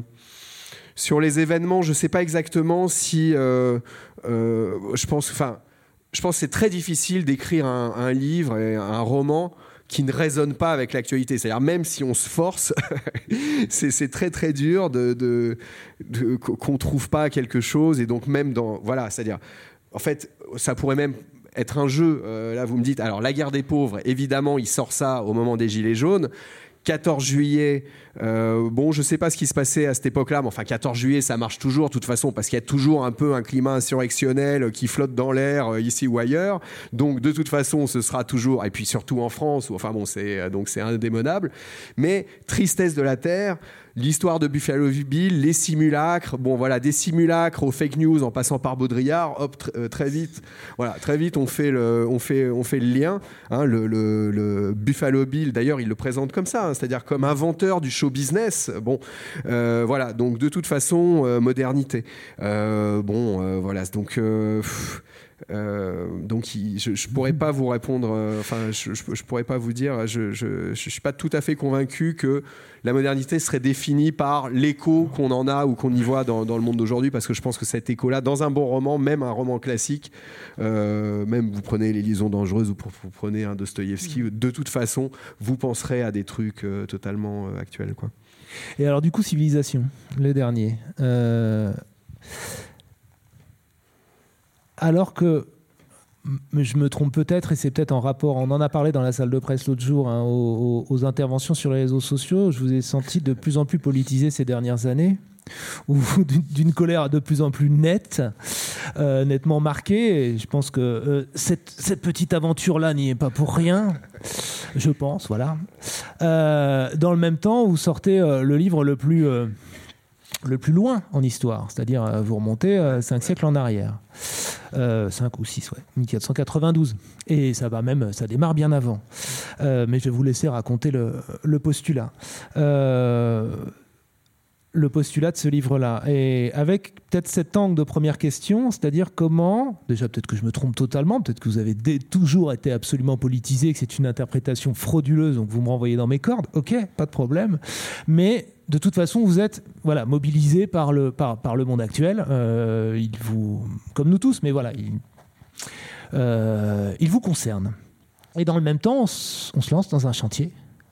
Sur les événements, je ne sais pas exactement si... Euh, euh, je pense, enfin, je pense que c'est très difficile d'écrire un, un livre et un roman qui ne résonne pas avec l'actualité. C'est-à-dire, même si on se force, c'est, c'est très, très dur de, de, de, qu'on ne trouve pas quelque chose. Et donc, même dans... Voilà, c'est-à-dire... En fait, ça pourrait même être un jeu. Euh, là, vous me dites... Alors, La guerre des pauvres, évidemment, il sort ça au moment des Gilets jaunes. quatorze juillet, euh, bon, je ne sais pas ce qui se passait à cette époque-là, mais enfin, quatorze juillet, ça marche toujours, de toute façon, parce qu'il y a toujours un peu un climat insurrectionnel qui flotte dans l'air, euh, ici ou ailleurs. Donc, de toute façon, ce sera toujours, et puis surtout en France, où, enfin bon, c'est, donc c'est indémodable. Mais Tristesse de la Terre, l'histoire de Buffalo Bill, les simulacres, bon voilà, des simulacres aux fake news en passant par Baudrillard, hop, tr- euh, très vite, voilà, très vite on fait le, on fait, on fait le lien. Hein, le, le, le Buffalo Bill, d'ailleurs, il le présente comme ça, hein, c'est-à-dire comme inventeur du show business. Bon, euh, voilà, donc de toute façon, euh, modernité. Euh, bon, euh, voilà, donc. Euh, pff, Euh, donc il, je, je pourrais pas vous répondre, euh, enfin je, je, je pourrais pas vous dire, je, je, je suis pas tout à fait convaincu que la modernité serait définie par l'écho qu'on en a ou qu'on y voit dans, dans le monde d'aujourd'hui, parce que je pense que cet écho-là, dans un bon roman, même un roman classique, euh, même vous prenez Les Liaisons dangereuses ou vous prenez un Dostoïevski, de toute façon vous penserez à des trucs euh, totalement euh, actuels, quoi. Et alors du coup, Civilisation, le dernier. Euh... Alors que, je me trompe peut-être, et c'est peut-être en rapport, on en a parlé dans la salle de presse l'autre jour, hein, aux, aux interventions sur les réseaux sociaux, je vous ai senti de plus en plus politisé ces dernières années, ou d'une, d'une colère de plus en plus nette, euh, nettement marquée, et je pense que euh, cette, cette petite aventure-là n'y est pas pour rien, je pense, voilà. Euh, dans le même temps, vous sortez euh, le livre le plus... Euh, le plus loin en histoire, c'est-à-dire euh, vous remontez euh, cinq siècles en arrière. Euh, cinq ou six, ouais, mille quatre cent quatre-vingt-douze. Et ça va même, ça démarre bien avant. Euh, mais je vais vous laisser raconter le, le postulat. Euh, le postulat de ce livre-là. Et avec peut-être cet angle de première question, c'est-à-dire comment, déjà peut-être que je me trompe totalement, peut-être que vous avez dé- toujours été absolument politisé, que c'est une interprétation frauduleuse, donc vous me renvoyez dans mes cordes, ok, pas de problème. Mais de toute façon, vous êtes voilà, mobilisé par le, par, par le monde actuel. Euh, il vous, comme nous tous, mais voilà, il, euh, il vous concerne. Et dans le même temps, on, s- on se lance dans un chantier.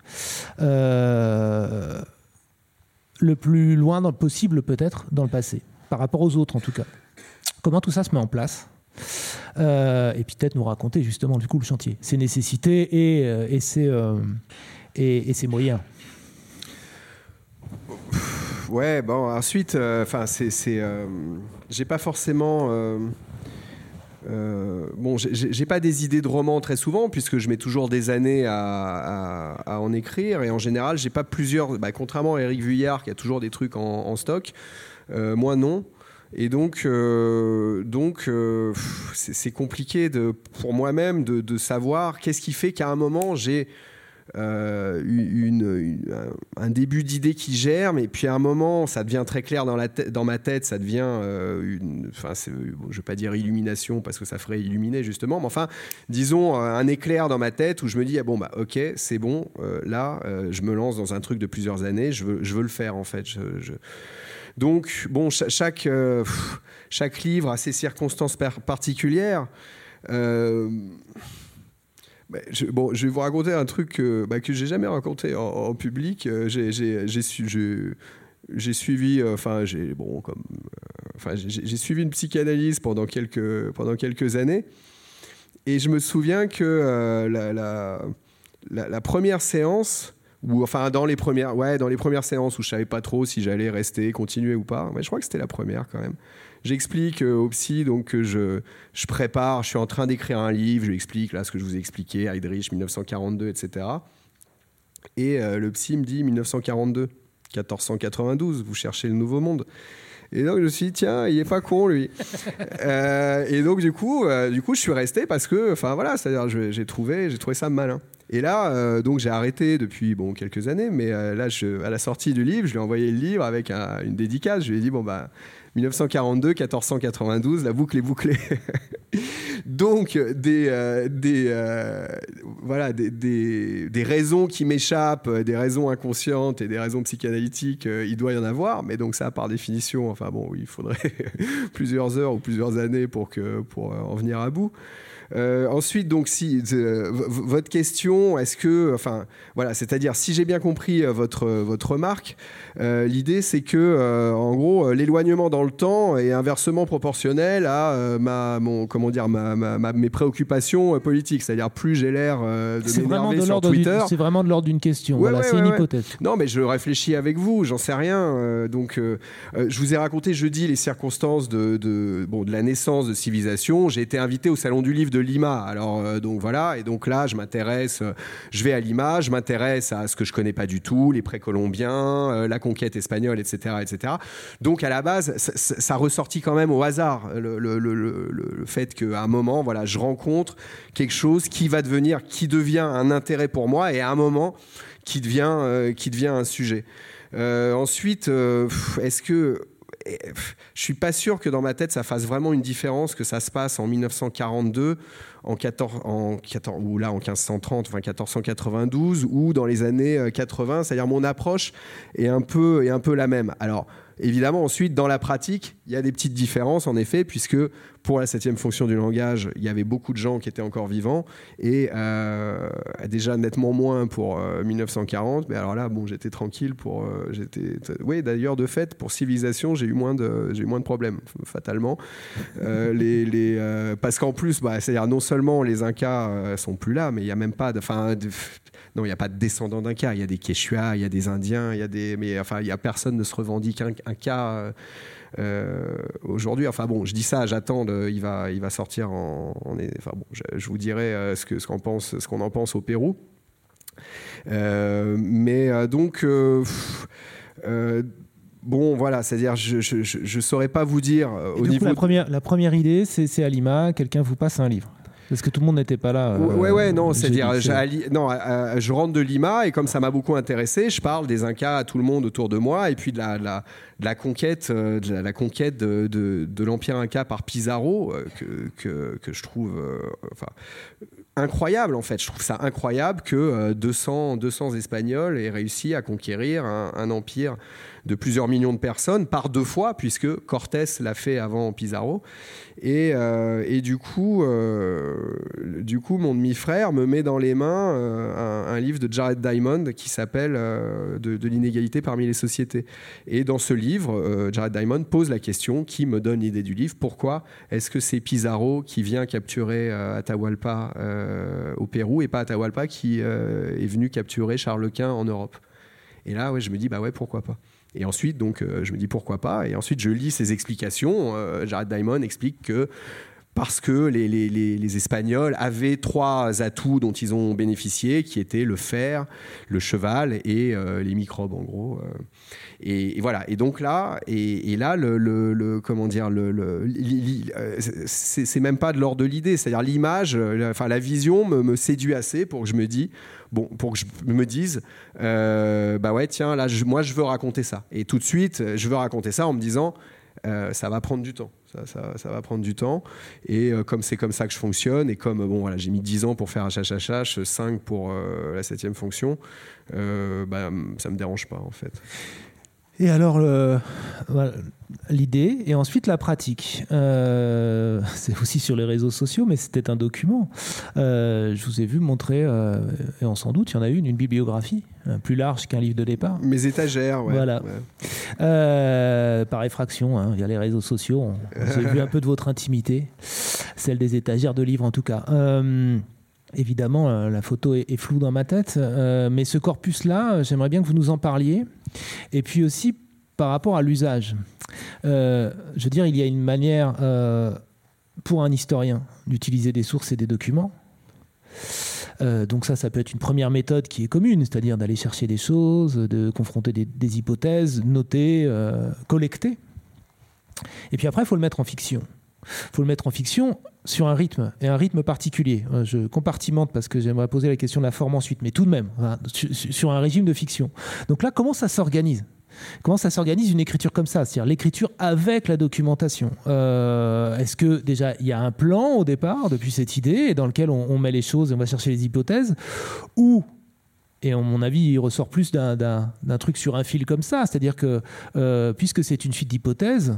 Euh, le plus loin dans le possible, peut-être, dans le passé, par rapport aux autres, en tout cas. Comment tout ça se met en place ? Euh, et puis peut-être nous raconter, justement, du coup, le chantier, ses nécessités et, euh, et, ses, euh, et, et ses moyens. Ouais, bon, ensuite, enfin, euh, c'est, c'est euh, j'ai pas forcément, euh, euh, bon, j'ai, j'ai pas des idées de romans très souvent puisque je mets toujours des années à, à, à en écrire, et en général, j'ai pas plusieurs, bah, contrairement à Éric Vuillard qui a toujours des trucs en, en stock, euh, moi non. Et donc, euh, donc euh, c'est, c'est compliqué de, pour moi-même de, de savoir qu'est-ce qui fait qu'à un moment j'ai Euh, une, une, un début d'idée qui germe, et puis à un moment ça devient très clair dans, la te- dans ma tête, ça devient euh, une, enfin c'est, bon, je ne vais pas dire illumination parce que ça ferait illuminer justement, mais enfin disons un éclair dans ma tête où je me dis ah bon bah ok c'est bon, euh, là euh, je me lance dans un truc de plusieurs années, je veux, je veux le faire en fait, je, je... donc bon ch- chaque, euh, chaque livre a ses circonstances par- particulières. euh, Je, bon, je vais vous raconter un truc que, bah, que j'ai jamais raconté en, en public. J'ai, j'ai, j'ai, su, j'ai, j'ai suivi, enfin, j'ai, bon, comme, enfin, j'ai, j'ai suivi une psychanalyse pendant quelques, pendant quelques années, et je me souviens que euh, la, la, la, la première séance, ou enfin dans les premières, ouais, dans les premières séances où je savais pas trop si j'allais rester, continuer ou pas, mais je crois que c'était la première quand même. J'explique euh, au psy donc, que je, je prépare, je suis en train d'écrire un livre, je lui explique là, ce que je vous ai expliqué, Heydrich, mille neuf cent quarante-deux, et cetera. Et euh, le psy me dit mille neuf cent quarante-deux, quatorze cent quatre-vingt-douze, vous cherchez le nouveau monde. Et donc je me suis dit, tiens, il est pas con lui. euh, et donc du coup, euh, du coup, je suis resté parce que, enfin voilà, c'est-à-dire je, j'ai trouvé, j'ai trouvé ça malin. Et là, euh, donc j'ai arrêté depuis bon quelques années, mais euh, là, je, à la sortie du livre, je lui ai envoyé le livre avec un, une dédicace. Je lui ai dit, bon bah, mille neuf cent quarante-deux, quatorze cent quatre-vingt-douze, la boucle est bouclée. Donc des euh, des euh, voilà des, des, des raisons qui m'échappent, des raisons inconscientes et des raisons psychanalytiques, euh, il doit y en avoir, mais donc ça par définition, enfin bon, il faudrait plusieurs heures ou plusieurs années pour que pour en venir à bout. Euh, ensuite, donc, si euh, v- votre question, est-ce que, enfin, voilà, c'est-à-dire, si j'ai bien compris euh, votre votre remarque, euh, l'idée, c'est que, euh, en gros, euh, l'éloignement dans le temps est inversement proportionnel à euh, ma, mon, comment dire, ma, ma, ma- mes préoccupations euh, politiques. C'est-à-dire, plus j'ai l'air euh, de C'est vraiment m'énerver de sur l'ordre Twitter. d'une- c'est vraiment de l'ordre d'une question. Ouais, voilà, ouais, c'est ouais, une ouais. hypothèse. Non, mais je réfléchis avec vous, j'en sais rien. euh, donc, euh, euh, je vous ai raconté jeudi les circonstances de, de, bon, de la naissance de Civilisation. J'ai été invité au Salon du Livre de Lima. Alors, euh, donc voilà. Et donc là, je m'intéresse, euh, je vais à Lima, je m'intéresse à ce que je connais pas du tout, les précolombiens, euh, la conquête espagnole, et cetera, et cetera. Donc, à la base, ça, ça, ça ressortit quand même au hasard, le, le, le, le, le fait qu'à un moment, voilà, je rencontre quelque chose qui va devenir, qui devient un intérêt pour moi, et à un moment, qui devient, euh, qui devient un sujet. Euh, ensuite, euh, est-ce que... Je suis pas sûr que dans ma tête ça fasse vraiment une différence que ça se passe en mille neuf cent quarante-deux, en quatorze, en quatorze ou là en quinze cent trente, enfin quatorze cent quatre-vingt-douze, ou dans les années quatre-vingts. C'est-à-dire mon approche est un peu est un peu la même. Alors évidemment, ensuite, dans la pratique, il y a des petites différences, en effet, puisque pour la septième fonction du langage, il y avait beaucoup de gens qui étaient encore vivants, et euh, déjà nettement moins pour euh, mille neuf cent quarante. Mais alors là, bon, j'étais tranquille pour... Euh, j'étais, oui, d'ailleurs, de fait, pour Civilisation, j'ai eu moins de, j'ai eu moins de problèmes, fatalement. Euh, les, les, euh, parce qu'en plus, bah, c'est-à-dire non seulement les Incas euh, sont plus là, mais il n'y a même pas de... Enfin, de, non, il n'y a pas de descendants d'Incas. Il y a des Quechua, il y a des Indiens, il y a des... Mais enfin, il n'y a personne ne se revendique un, un cas euh, euh, aujourd'hui. Enfin bon, je dis ça, j'attends. De, il va, il va sortir en... en enfin bon, je, je vous dirai euh, ce, que, ce, qu'on pense, ce qu'on en pense au Pérou. Euh, mais euh, donc... Euh, euh, Bon, voilà, c'est-à-dire, je ne saurais pas vous dire euh, au du niveau... Coup, la, première, la première idée, c'est, c'est à Lima, quelqu'un vous passe un livre. Parce que tout le monde n'était pas là. Euh, ouais, ouais, non, c'est-à-dire, dit, c'est... non, euh, je rentre de Lima et comme ça m'a beaucoup intéressé, je parle des Incas à tout le monde autour de moi et puis de la, de la, de la conquête, euh, de la, la conquête de, de, de l'Empire Inca par Pizarro, euh, que, que, que je trouve... Euh, enfin, incroyable en fait, je trouve ça incroyable que euh, deux cents, deux cents Espagnols aient réussi à conquérir un, un empire de plusieurs millions de personnes par deux fois, puisque Cortés l'a fait avant Pizarro. Et, euh, et du coup, euh, du coup, mon demi-frère me met dans les mains euh, un, un livre de Jared Diamond qui s'appelle euh, de, de l'inégalité parmi les sociétés. Et dans ce livre, euh, Jared Diamond pose la question qui me donne l'idée du livre. Pourquoi est-ce que c'est Pizarro qui vient capturer euh, Atahualpa euh, au Pérou et pas Atahualpa qui euh, est venu capturer Charles Quint en Europe? Et là, ouais, je me dis, bah ouais, pourquoi pas? Et ensuite, donc, euh, je me dis pourquoi pas. Et ensuite, je lis ses explications. Euh, Jared Diamond explique que parce que les, les, les, les Espagnols avaient trois atouts dont ils ont bénéficié, qui étaient le fer, le cheval et euh, les microbes, en gros. Euh, et, et voilà. Et donc là, et, et là, le, le, le comment dire, le, le, c'est, c'est même pas de l'ordre de l'idée. C'est-à-dire l'image, enfin la vision me, me séduit assez pour que je me dis. Bon, pour que je me dise, euh, bah ouais, tiens, là, je, moi, je veux raconter ça. Et tout de suite, je veux raconter ça en me disant, euh, ça va prendre du temps. Ça, ça, ça va prendre du temps. Et euh, comme c'est comme ça que je fonctionne, et comme bon, voilà, j'ai mis dix ans pour faire H H H H, cinq pour euh, la septième fonction, euh, bah, ça me dérange pas, en fait. Et alors, euh, voilà, l'idée, et ensuite la pratique. Euh, c'est aussi sur les réseaux sociaux, mais c'était un document. Euh, je vous ai vu montrer, euh, et on s'en doute, il y en a une, une bibliographie, euh, plus large qu'un livre de départ. Mes étagères, ouais. Voilà. Ouais. Euh, par effraction, hein, via les réseaux sociaux, on, on s'est vu un peu de votre intimité, celle des étagères de livres en tout cas. Euh, Évidemment, euh, la photo est, est floue dans ma tête, euh, mais ce corpus-là, euh, j'aimerais bien que vous nous en parliez. Et puis aussi, par rapport à l'usage. Euh, je veux dire, il y a une manière euh, pour un historien d'utiliser des sources et des documents. Euh, donc ça, ça peut être une première méthode qui est commune, c'est-à-dire d'aller chercher des choses, de confronter des, des hypothèses, noter, euh, collecter. Et puis après, il faut le mettre en fiction. Il faut le mettre en fiction sur un rythme, et un rythme particulier. Je compartimente parce que j'aimerais poser la question de la forme ensuite, mais tout de même, hein, sur un régime de fiction. Donc là, comment ça s'organise ? Comment ça s'organise une écriture comme ça ? C'est-à-dire l'écriture avec la documentation. Euh, est-ce que déjà il y a un plan au départ depuis cette idée dans lequel on, on met les choses et on va chercher les hypothèses, ou, et à mon avis il ressort plus d'un, d'un, d'un truc sur un fil comme ça, c'est-à-dire que euh, puisque c'est une suite d'hypothèses,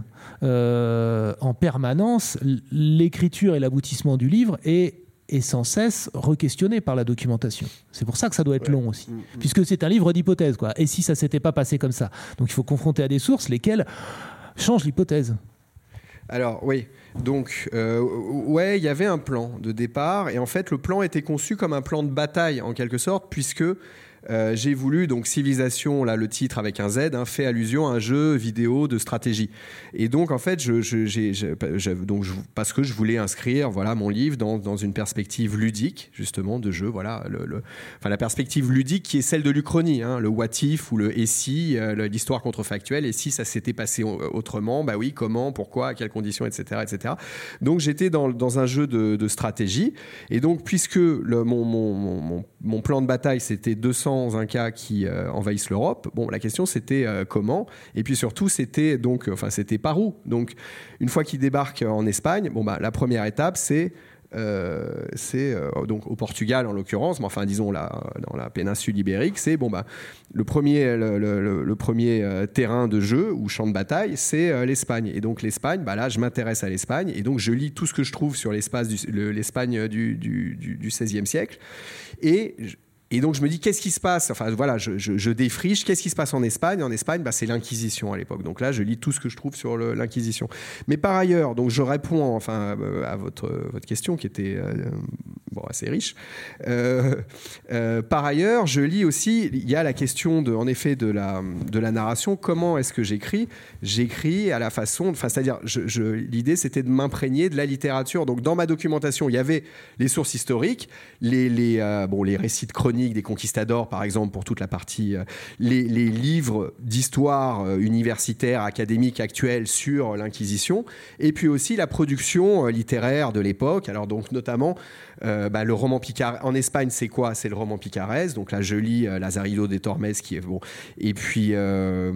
euh, en permanence l'écriture et l'aboutissement du livre est est sans cesse re-questionné par la documentation. C'est pour ça que ça doit être ouais. long aussi, mmh, mmh. puisque c'est un livre d'hypothèses, quoi. Et si ça s'était pas passé comme ça ? Donc il faut confronter à des sources lesquelles changent l'hypothèse. Alors oui, donc euh, ouais, il y avait un plan de départ, et en fait le plan était conçu comme un plan de bataille en quelque sorte, puisque Euh, j'ai voulu, donc Civilisation, là le titre avec un Z, hein, fait allusion à un jeu vidéo de stratégie. Et donc en fait, je, je, j'ai, je, je, donc je, parce que je voulais inscrire voilà, mon livre dans, dans une perspective ludique, justement, de jeu, voilà, le, le, enfin, la perspective ludique qui est celle de l'Uchronie, hein, le what if ou le et si, euh, l'histoire contrefactuelle, et si ça s'était passé autrement, bah oui, comment, pourquoi, à quelles conditions, et cetera, et cetera. Donc j'étais dans, dans un jeu de, de stratégie, et donc puisque le, mon, mon, mon, mon plan de bataille c'était deux cents Incas qui euh, envahissent l'Europe. Bon, la question c'était euh, comment, et puis surtout c'était donc, enfin c'était par où. Donc une fois qu'ils débarquent en Espagne, bon bah la première étape c'est euh, c'est euh, donc au Portugal en l'occurrence, mais enfin disons là dans la péninsule ibérique, c'est bon bah le premier le, le, le premier euh, terrain de jeu ou champ de bataille, c'est euh, l'Espagne. Et donc l'Espagne, bah là je m'intéresse à l'Espagne et donc je lis tout ce que je trouve sur l'espace du, le, l'Espagne du, du, du, du seizième siècle et je, Et donc, je me dis, qu'est-ce qui se passe ? Enfin, voilà, je, je, je défriche. Qu'est-ce qui se passe en Espagne ? En Espagne, bah, c'est l'Inquisition à l'époque. Donc là, je lis tout ce que je trouve sur le, l'Inquisition. Mais par ailleurs, donc je réponds enfin, à votre, votre question qui était euh, bon, assez riche. Euh, euh, par ailleurs, je lis aussi, il y a la question, de, en effet, de la, de la narration. Comment est-ce que j'écris ? J'écris à la façon... Enfin, c'est-à-dire, je, je, l'idée, c'était de m'imprégner de la littérature. Donc, dans ma documentation, il y avait les sources historiques, les, les, euh, bon, les récits de chroniques, des conquistadors par exemple pour toute la partie euh, les, les livres d'histoire euh, universitaire académique actuelle sur l'Inquisition et puis aussi la production euh, littéraire de l'époque, alors donc notamment euh, bah, le roman picaresque en Espagne. C'est quoi ? C'est le roman picaresque, donc là je lis euh, Lazarillo de Tormes qui est bon, et puis euh,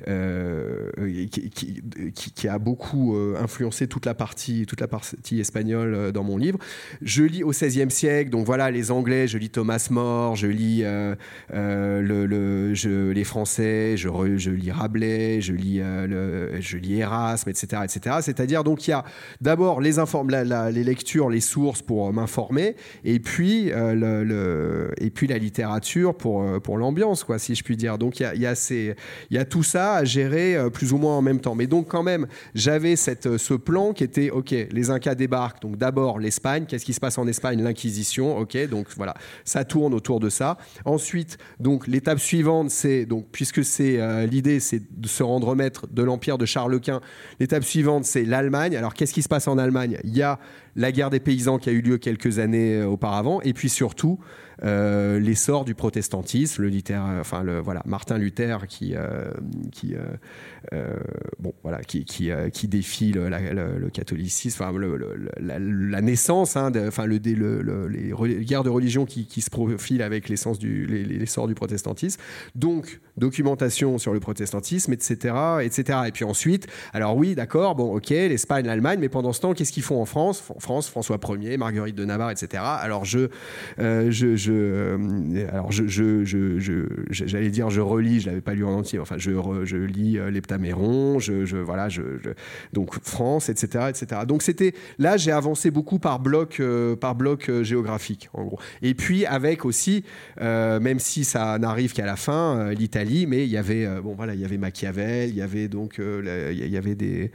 euh, qui, qui, qui, qui a beaucoup euh, influencé toute la partie toute la partie espagnole euh, dans mon livre. Je lis au seizième siècle, donc voilà les Anglais, je lis Thomas More, je lis euh, euh, le, le, je, les Français, je, re, je lis Rabelais, je lis, euh, le, je lis Erasme, et cetera, et cetera. C'est-à-dire, donc, il y a d'abord les, inform- la, la, les lectures, les sources pour euh, m'informer, et puis, euh, le, le, et puis la littérature pour, euh, pour l'ambiance, quoi, si je puis dire. Donc, il y a, il y a, ces, il y a tout ça à gérer euh, plus ou moins en même temps. Mais donc, quand même, j'avais cette, ce plan qui était, OK, les Incas débarquent, donc d'abord l'Espagne. Qu'est-ce qui se passe en Espagne ? L'Inquisition, OK, donc voilà, ça tourne autour de ça. Ensuite, donc l'étape suivante, c'est donc puisque c'est euh, l'idée, c'est de se rendre maître de l'empire de Charles Quint. L'étape suivante, c'est l'Allemagne. Alors, qu'est-ce qui se passe en Allemagne ? Il y a la guerre des paysans qui a eu lieu quelques années euh, auparavant, et puis surtout euh, l'essor du protestantisme, le littéraire, enfin le voilà, Martin Luther qui euh, qui euh, euh, bon voilà, qui qui, euh, qui défie le, la, le, le catholicisme, enfin le, le, la, la naissance, hein, enfin le, le, le les, re, les guerres de religion qui, qui se profilent avec l'essence du les, l'essor du protestantisme. Donc documentation sur le protestantisme, et cetera, et cetera. Et puis ensuite, alors oui, d'accord, bon, ok, l'Espagne, l'Allemagne, mais pendant ce temps, qu'est-ce qu'ils font en France ? En France, François Ier, Marguerite de Navarre, et cetera. Alors je, euh, je, je, euh, alors je, je, je, je, j'allais dire, je relis, je l'avais pas lu en entier. Enfin, je, re, je lis euh, l'Heptaméron, je, je, voilà, je, je, donc France, et cetera, et cetera. Donc c'était, là, j'ai avancé beaucoup par bloc, euh, par bloc euh, géographique, en gros. Et puis avec aussi, euh, même si ça n'arrive qu'à la fin, euh, l'Italie. Mais il y avait euh, bon voilà, il y avait Machiavel, il y avait donc euh, il y avait des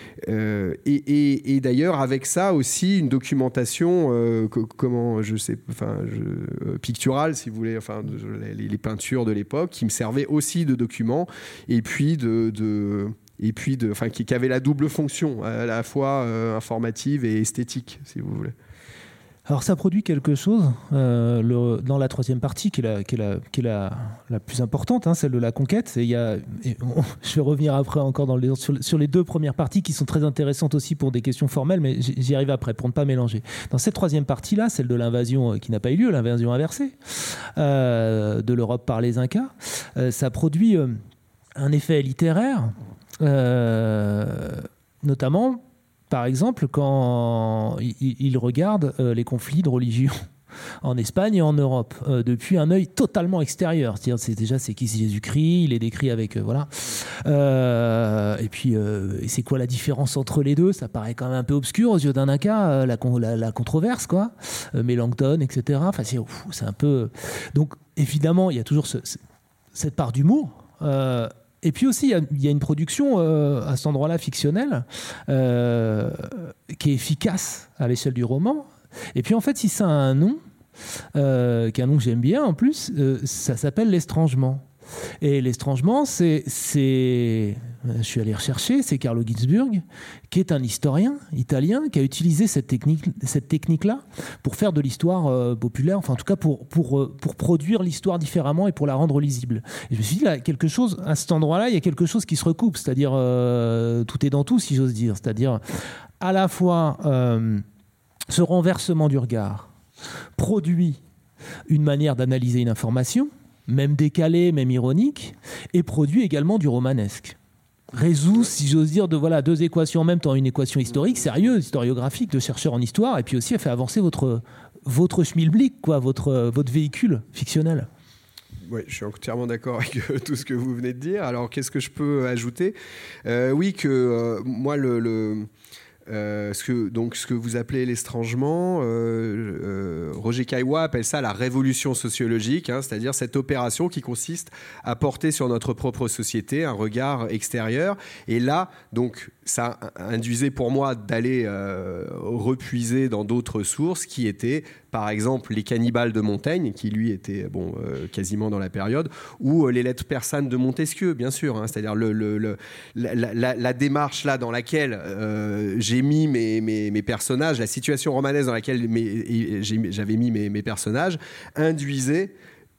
euh, et, et, et d'ailleurs avec ça aussi une documentation euh, que, comment je sais enfin je, euh, picturale si vous voulez, enfin de, les, les peintures de l'époque qui me servaient aussi de documents et puis de, de et puis de enfin qui, qui avait la double fonction à la fois euh, informative et esthétique si vous voulez. Alors ça produit quelque chose euh, le, dans la troisième partie qui est la, qui est la, qui est la, la plus importante, hein, celle de la conquête. Et il y a, et on, je vais revenir après encore dans les, sur, sur les deux premières parties qui sont très intéressantes aussi pour des questions formelles, mais j'y arrive après pour ne pas mélanger. Dans cette troisième partie-là, celle de l'invasion euh, qui n'a pas eu lieu, l'invasion inversée euh, de l'Europe par les Incas, euh, ça produit euh, un effet littéraire, euh, notamment... Par exemple, quand il regarde les conflits de religion en Espagne et en Europe euh, depuis un œil totalement extérieur, c'est-à-dire c'est déjà c'est qui c'est Jésus-Christ, il est décrit avec euh, voilà, euh, et puis euh, et c'est quoi la différence entre les deux, ça paraît quand même un peu obscur aux yeux d'un Inca, euh, la, la, la controverse quoi, euh, Mélenchon, et cetera. Enfin c'est, ouf, c'est un peu donc évidemment il y a toujours ce, cette part d'humour. Euh, Et puis aussi, il y, y a une production euh, à cet endroit-là fictionnelle euh, qui est efficace à l'échelle du roman. Et puis en fait, si ça a un nom, euh, qui est un nom que j'aime bien en plus, euh, ça s'appelle L'Estrangement. Et L'Estrangement, c'est, c'est, je suis allé rechercher, c'est Carlo Ginzburg, qui est un historien italien qui a utilisé cette technique, cette technique-là pour faire de l'histoire euh, populaire, enfin en tout cas pour, pour, pour produire l'histoire différemment et pour la rendre lisible. Et je me suis dit, là, quelque chose, à cet endroit-là, il y a quelque chose qui se recoupe, c'est-à-dire euh, tout est dans tout, si j'ose dire, c'est-à-dire à la fois euh, ce renversement du regard produit une manière d'analyser une information, même décalé, même ironique, et produit également du romanesque. Résout, si j'ose dire, de, voilà, deux équations en même temps, une équation historique, sérieuse, historiographique, de chercheur en histoire, et puis aussi elle fait avancer votre, votre schmilblick, quoi, votre, votre véhicule fictionnel. Oui, je suis entièrement d'accord avec tout ce que vous venez de dire. Alors, qu'est-ce que je peux ajouter ? euh, Oui, que euh, moi, le... le... Euh, ce, que, donc, ce que vous appelez l'estrangement, euh, euh, Roger Caillois appelle ça la révolution sociologique, hein, c'est-à-dire cette opération qui consiste à porter sur notre propre société un regard extérieur. Et là, donc, ça induisait pour moi d'aller euh, repuiser dans d'autres sources qui étaient, par exemple, les Cannibales de Montaigne, qui lui était bon, euh, quasiment dans la période, ou euh, les Lettres persanes de Montesquieu, bien sûr, hein, c'est-à-dire le, le, le, la, la, la démarche là dans laquelle euh, j'ai mis mes, mes, mes personnages, la situation romanesque dans laquelle mes, j'ai, j'avais mis mes, mes personnages, induisait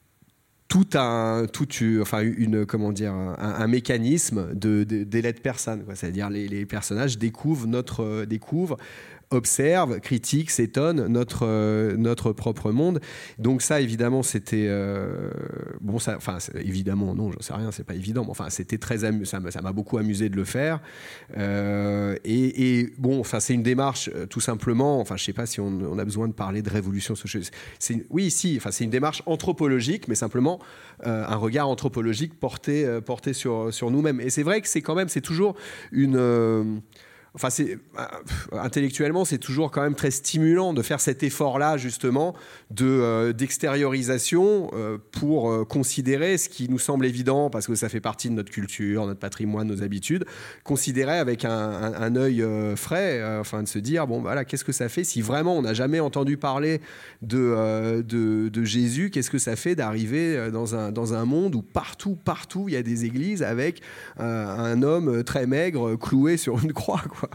tout un, tout, enfin une, comment dire, un, un mécanisme de, de, des lettres persanes, quoi. C'est-à-dire les, les personnages découvrent notre, découvrent, observent, critiquent, s'étonnent notre, euh, notre propre monde. Donc ça, évidemment, c'était... Euh, bon, ça, enfin, évidemment, non, j'en sais rien, c'est pas évident, mais enfin, c'était très amu- ça, ça m'a beaucoup amusé de le faire. Euh, et, et bon, enfin, c'est une démarche, euh, tout simplement, enfin, je sais pas si on, on a besoin de parler de révolution sociale. C'est, oui, si, enfin, c'est une démarche anthropologique, mais simplement euh, un regard anthropologique porté, euh, porté sur, sur nous-mêmes. Et c'est vrai que c'est quand même, c'est toujours une... Euh, Enfin, c'est, euh, intellectuellement, c'est toujours quand même très stimulant de faire cet effort-là, justement, de, euh, d'extériorisation euh, pour euh, considérer ce qui nous semble évident, parce que ça fait partie de notre culture, notre patrimoine, nos habitudes, considérer avec un, un, un œil euh, frais, euh, enfin, de se dire, bon, voilà, qu'est-ce que ça fait si vraiment on n'a jamais entendu parler de, euh, de, de Jésus, qu'est-ce que ça fait d'arriver dans un, dans un monde où partout, partout, il y a des églises avec euh, un homme très maigre cloué sur une croix, quoi.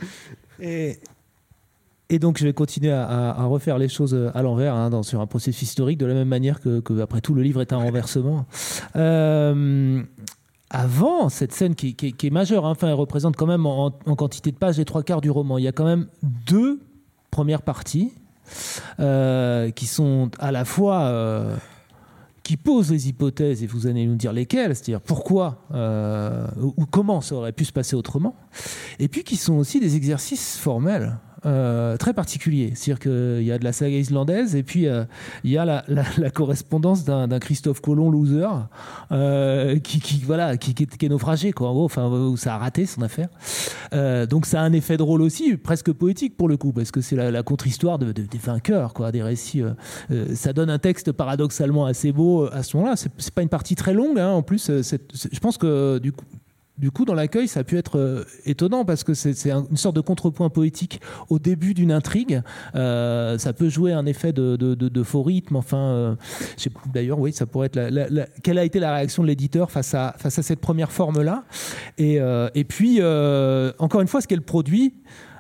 Et, et donc je vais continuer à, à refaire les choses à l'envers, hein, dans, sur un processus historique, de la même manière que, que après tout le livre est un renversement. Euh, avant cette scène qui, qui, qui est majeure, hein, enfin, elle représente quand même en, en quantité de pages les trois quarts du roman. Il y a quand même deux premières parties euh, qui sont à la fois... Euh, qui posent les hypothèses, et vous allez nous dire lesquelles, c'est-à-dire pourquoi euh, ou comment ça aurait pu se passer autrement, et puis qui sont aussi des exercices formels euh, très particuliers. C'est-à-dire qu'il y a de la saga islandaise, et puis euh, il y a la, la, la correspondance d'un, d'un Christophe Colomb loser euh, qui, qui, voilà, qui, qui, est, qui est naufragé, quoi, en gros, enfin, où ça a raté son affaire. Euh, donc ça a un effet drôle aussi, presque poétique pour le coup, parce que c'est la, la contre-histoire de, de, des vainqueurs, quoi, des récits. Euh, euh, ça donne un texte paradoxalement assez beau à ce moment-là. C'est, c'est pas une partie très longue, hein, en plus. C'est, c'est, je pense que du coup, Du coup, dans l'accueil, ça a pu être euh, étonnant parce que c'est, c'est un, une sorte de contrepoint poétique au début d'une intrigue. Euh, ça peut jouer un effet de, de, de, de faux rythme. Enfin, euh, je sais, d'ailleurs, oui, ça pourrait être. La, la, la, quelle a été la réaction de l'éditeur face à, face à cette première forme-là ? Et, euh, et puis, euh, encore une fois, ce qu'elle produit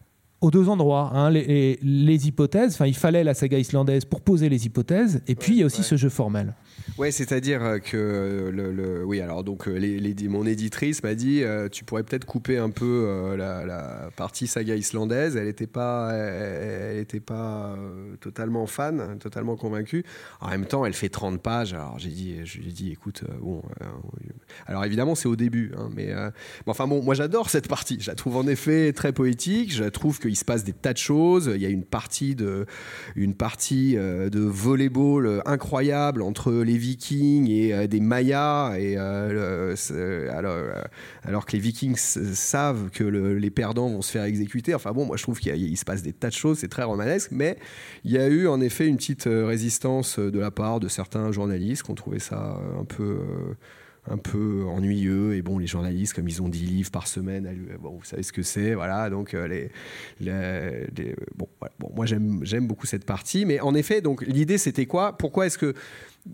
aux deux endroits, hein, les, les, les hypothèses. Enfin, il fallait la saga islandaise pour poser les hypothèses, et puis ouais, il y a aussi ouais. ce jeu formel. Ouais, c'est-à-dire que le, le, oui, alors donc les, les, mon éditrice m'a dit, euh, tu pourrais peut-être couper un peu euh, la, la partie saga islandaise. Elle n'était pas, elle, elle était pas euh, totalement fan, totalement convaincue. En même temps, elle fait trente pages. Alors j'ai dit, je lui ai dit, écoute, euh, bon, euh, alors évidemment c'est au début, hein, mais euh, bon, enfin bon, moi j'adore cette partie. Je la trouve en effet très poétique. Je trouve qu'il se passe des tas de choses. Il y a une partie de, une partie euh, de volleyball incroyable entre les Vikings et euh, des Mayas, et euh, alors, euh, alors que les Vikings savent que le, les perdants vont se faire exécuter. Enfin bon, moi je trouve qu'il y a, il se passe des tas de choses, c'est très romanesque, mais il y a eu en effet une petite résistance de la part de certains journalistes qui ont trouvé ça un peu... Euh, un peu ennuyeux, et bon, les journalistes, comme ils ont dix livres par semaine, bon, vous savez ce que c'est, voilà, donc euh, les, les, les, bon, voilà. Bon, moi j'aime, j'aime beaucoup cette partie, mais en effet, donc l'idée c'était quoi ? Pourquoi est-ce que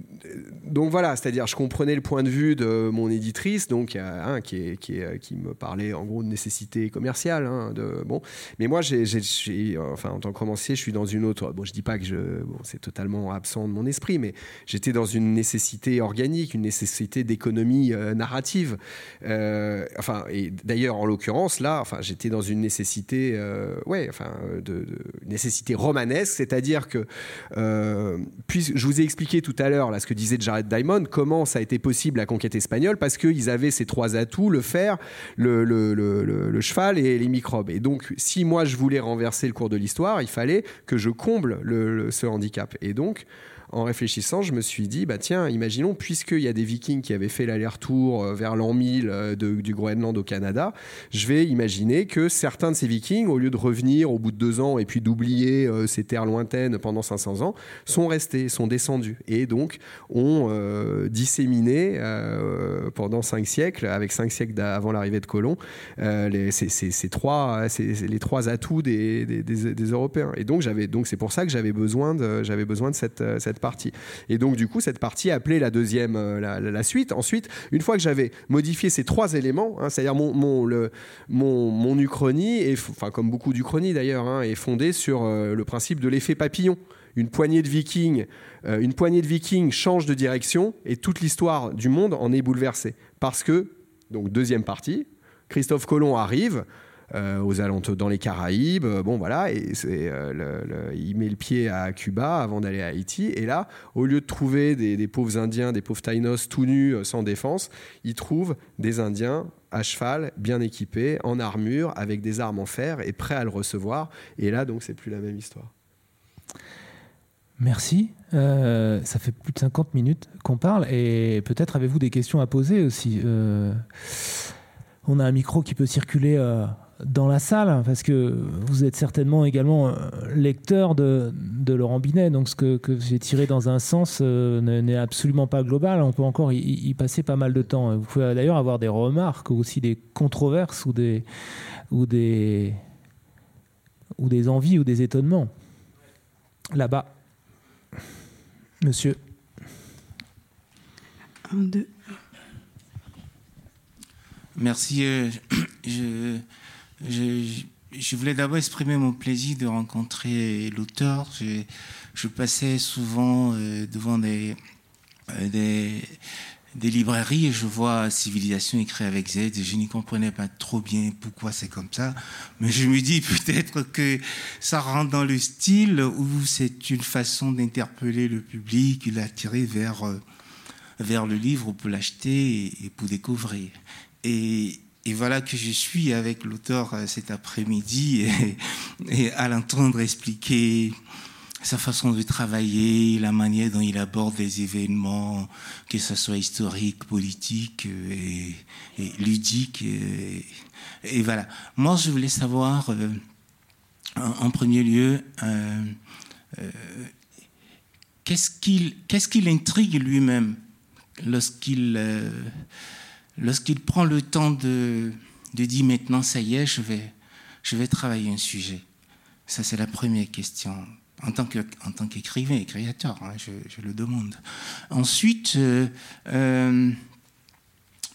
donc voilà, c'est-à-dire je comprenais le point de vue de mon éditrice, donc hein, qui, est, qui, est, qui me parlait en gros de nécessité commerciale, hein, de bon. Mais moi, j'ai, j'ai, j'ai, enfin en tant que romancier, je suis dans une autre. Bon, je dis pas que je, bon, c'est totalement absent de mon esprit, mais j'étais dans une nécessité organique, une nécessité d'économie euh, narrative. Euh, enfin, et d'ailleurs en l'occurrence là, enfin, j'étais dans une nécessité, euh, ouais, enfin, de, de nécessité romanesque, c'est-à-dire que euh, puis je vous ai expliqué tout à l'heure. Là, ce que disait Jared Diamond, comment ça a été possible la conquête espagnole, parce qu'ils avaient ces trois atouts, le fer, le, le, le, le, le cheval et les microbes. Et donc, si moi je voulais renverser le cours de l'histoire, il fallait que je comble le, le, ce handicap. Et donc, en réfléchissant, je me suis dit, bah tiens, imaginons, puisqu'il y a des Vikings qui avaient fait l'aller-retour vers l'an mille de, du Groenland au Canada, je vais imaginer que certains de ces Vikings, au lieu de revenir au bout de deux ans et puis d'oublier euh, ces terres lointaines pendant cinq cents ans, sont restés, sont descendus, et donc ont euh, disséminé euh, pendant cinq siècles, avec cinq siècles avant l'arrivée de colons, euh, les, ces, ces, ces trois, ces, les trois atouts des, des, des, des Européens. Et donc, j'avais, donc c'est pour ça que j'avais besoin de, j'avais besoin de cette, cette partie. Et donc du coup cette partie appelait la deuxième, euh, la, la, la suite. Ensuite, une fois que j'avais modifié ces trois éléments, hein, c'est-à-dire mon mon le mon mon uchronie, et enfin comme beaucoup d'uchronies d'ailleurs, hein, est fondée sur euh, le principe de l'effet papillon. Une poignée de vikings, euh, une poignée de vikings change de direction et toute l'histoire du monde en est bouleversée, parce que donc deuxième partie, Christophe Colomb arrive. Euh, aux alentours dans les Caraïbes, euh, bon voilà, et c'est, euh, le, le, il met le pied à Cuba avant d'aller à Haïti, et là, au lieu de trouver des, des pauvres Indiens, des pauvres Taïnos tout nus, euh, sans défense, il trouve des Indiens à cheval, bien équipés, en armure, avec des armes en fer, et prêts à le recevoir, et là, donc, c'est plus la même histoire. Merci. Euh, ça fait plus de cinquante minutes qu'on parle, et peut-être avez-vous des questions à poser aussi. Euh, on a un micro qui peut circuler euh, dans la salle, parce que vous êtes certainement également lecteur de, de Laurent Binet, donc ce que, que j'ai tiré dans un sens euh, n'est absolument pas global, on peut encore y, y passer pas mal de temps. Vous pouvez d'ailleurs avoir des remarques, ou aussi des controverses, ou des, ou des, ou des envies, ou des étonnements. Là-bas. Monsieur. Un, deux. Merci. Euh, je, je, je voulais d'abord exprimer mon plaisir de rencontrer l'auteur. Je, je passais souvent euh, devant des, euh, des, des librairies et je vois Civilisation écrit avec Z. Et je n'y comprenais pas trop bien pourquoi c'est comme ça. Mais je me dis peut-être que ça rentre dans le style où c'est une façon d'interpeller le public, de l'attirer vers, euh, vers le livre pour l'acheter et, et pour découvrir. Et, et voilà que je suis avec l'auteur cet après-midi et, et à l'entendre expliquer sa façon de travailler, la manière dont il aborde les événements, que ce soit historique, politique et, et ludique. Et, et voilà. Moi, je voulais savoir, euh, en, en premier lieu, euh, euh, qu'est-ce qu'il, qu'est-ce qu'il intrigue lui-même lorsqu'il... Euh, Lorsqu'il prend le temps de, de dire maintenant, ça y est, je vais, je vais travailler un sujet. Ça, c'est la première question. En tant, que, en tant qu'écrivain et créateur, hein, je, je le demande. Ensuite, euh, euh,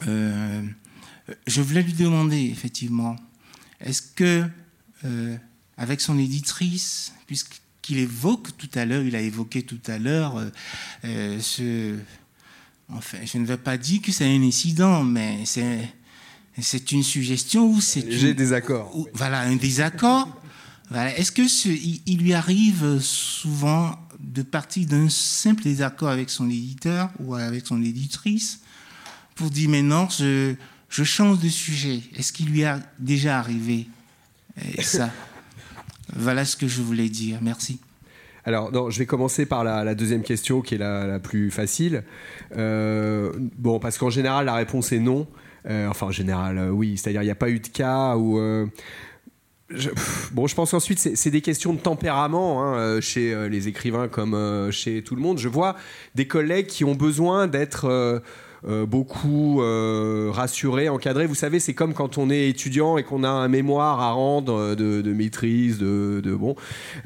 euh, je voulais lui demander, effectivement, est-ce que, euh, avec son éditrice, puisqu'il évoque tout à l'heure, il a évoqué tout à l'heure euh, euh, ce... Enfin, je ne veux pas dire que c'est un incident, mais c'est, c'est une suggestion ou c'est... J'ai une, désaccord. Ou, voilà, un désaccord. Voilà. Est-ce que ce, il, il lui arrive souvent de partir d'un simple désaccord avec son éditeur ou avec son éditrice pour dire, mais non, je, je change de sujet. Est-ce qu'il lui a déjà arrivé ça? Voilà ce que je voulais dire. Merci. Alors, non, je vais commencer par la, la deuxième question, qui est la, la plus facile. Euh, bon, parce qu'en général, la réponse est non. Euh, enfin, en général, euh, oui. C'est-à-dire, il n'y a pas eu de cas où... Euh, je, pff, bon, je pense qu'ensuite, c'est, c'est des questions de tempérament, hein, chez euh, les écrivains comme euh, chez tout le monde. Je vois des collègues qui ont besoin d'être... Euh, Euh, beaucoup euh, rassuré, encadré. Vous savez, c'est comme quand on est étudiant et qu'on a un mémoire à rendre de, de maîtrise, de, de bon.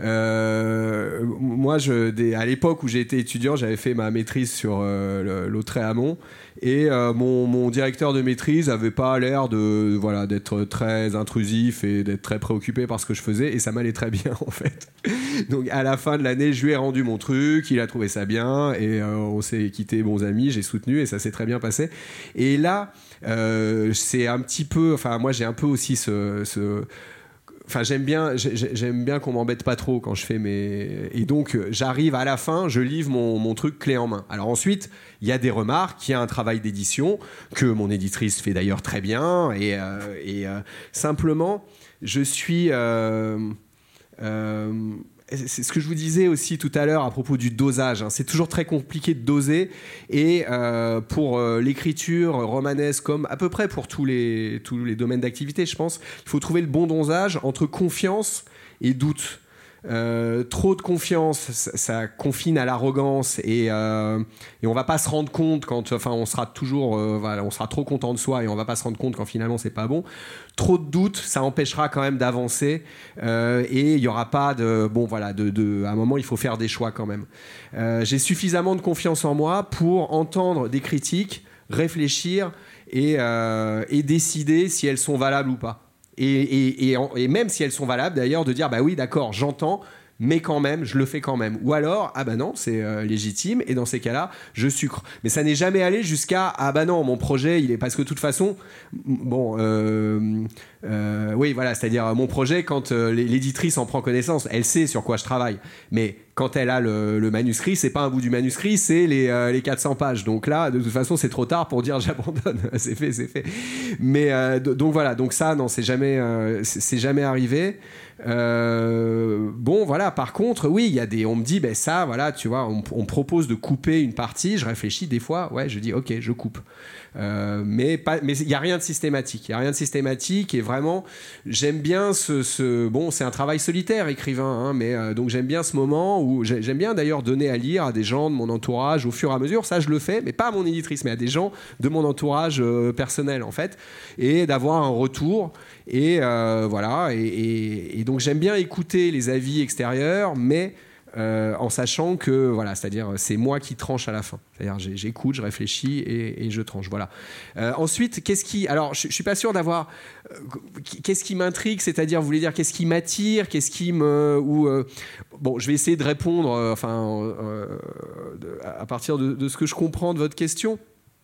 Euh, moi, je, des, à l'époque où j'ai été étudiant, j'avais fait ma maîtrise sur euh, Lautréamont. Et euh, mon, mon directeur de maîtrise avait pas l'air de, voilà, d'être très intrusif et d'être très préoccupé par ce que je faisais, et ça m'allait très bien en fait. Donc à la fin de l'année, je lui ai rendu mon truc, il a trouvé ça bien, et euh, on s'est quittés bons amis, j'ai soutenu et ça s'est très bien passé. Et là, euh, c'est un petit peu, enfin moi j'ai un peu aussi ce... ce Enfin, j'aime bien, j'aime bien qu'on m'embête pas trop quand je fais mes... Et donc, j'arrive à la fin, je livre mon, mon truc clé en main. Alors ensuite, il y a des remarques, il y a un travail d'édition que mon éditrice fait d'ailleurs très bien. Et, euh, et euh, simplement, je suis... Euh, euh, c'est ce que je vous disais aussi tout à l'heure à propos du dosage, hein. C'est toujours très compliqué de doser, et euh, pour euh, l'écriture romanesque, comme à peu près pour tous les, tous les domaines d'activité, je pense, il faut trouver le bon dosage entre confiance et doute. Euh, trop de confiance, ça, ça confine à l'arrogance, et, euh, et on va pas se rendre compte quand, enfin, on sera toujours, euh, voilà, on sera trop content de soi et on va pas se rendre compte quand finalement c'est pas bon. Trop de doutes, ça empêchera quand même d'avancer, euh, et il y aura pas de, bon voilà, de, de, à un moment il faut faire des choix quand même. Euh, j'ai suffisamment de confiance en moi pour entendre des critiques, réfléchir et, euh, et décider si elles sont valables ou pas. Et, et, et, et même si elles sont valables d'ailleurs, de dire bah oui d'accord, j'entends, mais quand même je le fais quand même, ou alors ah bah non, c'est euh, légitime, et dans ces cas-là je sucre. Mais ça n'est jamais allé jusqu'à ah bah non, mon projet il est, parce que de toute façon bon euh, euh, oui voilà, c'est-à-dire mon projet, quand euh, l'éditrice en prend connaissance, elle sait sur quoi je travaille, mais quand elle a le, le manuscrit, c'est pas un bout du manuscrit, c'est les, euh, les quatre cents pages. Donc là, de toute façon, c'est trop tard pour dire j'abandonne. c'est fait, c'est fait. Mais euh, d- donc voilà, donc ça, non, c'est jamais, euh, c'est, c'est jamais arrivé. Euh, bon, voilà. Par contre, oui, il y a des. On me dit, ben ça, voilà, tu vois, on, on propose de couper une partie. Je réfléchis des fois, ouais, je dis, ok, je coupe. Euh, mais pas, mais il y a rien de systématique. Il y a rien de systématique, et vraiment, j'aime bien ce, ce bon, c'est un travail solitaire, écrivain, hein, mais euh, donc j'aime bien ce moment où j'aime bien d'ailleurs donner à lire à des gens de mon entourage au fur et à mesure. Ça, je le fais, mais pas à mon éditrice, mais à des gens de mon entourage euh, personnel en fait, et d'avoir un retour. Et euh, voilà. Et, et, et donc j'aime bien écouter les avis extérieurs, mais Euh, en sachant que voilà, c'est-à-dire c'est moi qui tranche à la fin. C'est-à-dire j'écoute, je réfléchis et, et je tranche. Voilà. Euh, ensuite, qu'est-ce qui, alors je, je suis pas sûr d'avoir, euh, qu'est-ce qui m'intrigue, c'est-à-dire vous voulez dire qu'est-ce qui m'attire, qu'est-ce qui me, ou euh, bon, je vais essayer de répondre, euh, enfin euh, de, à partir de, de ce que je comprends de votre question.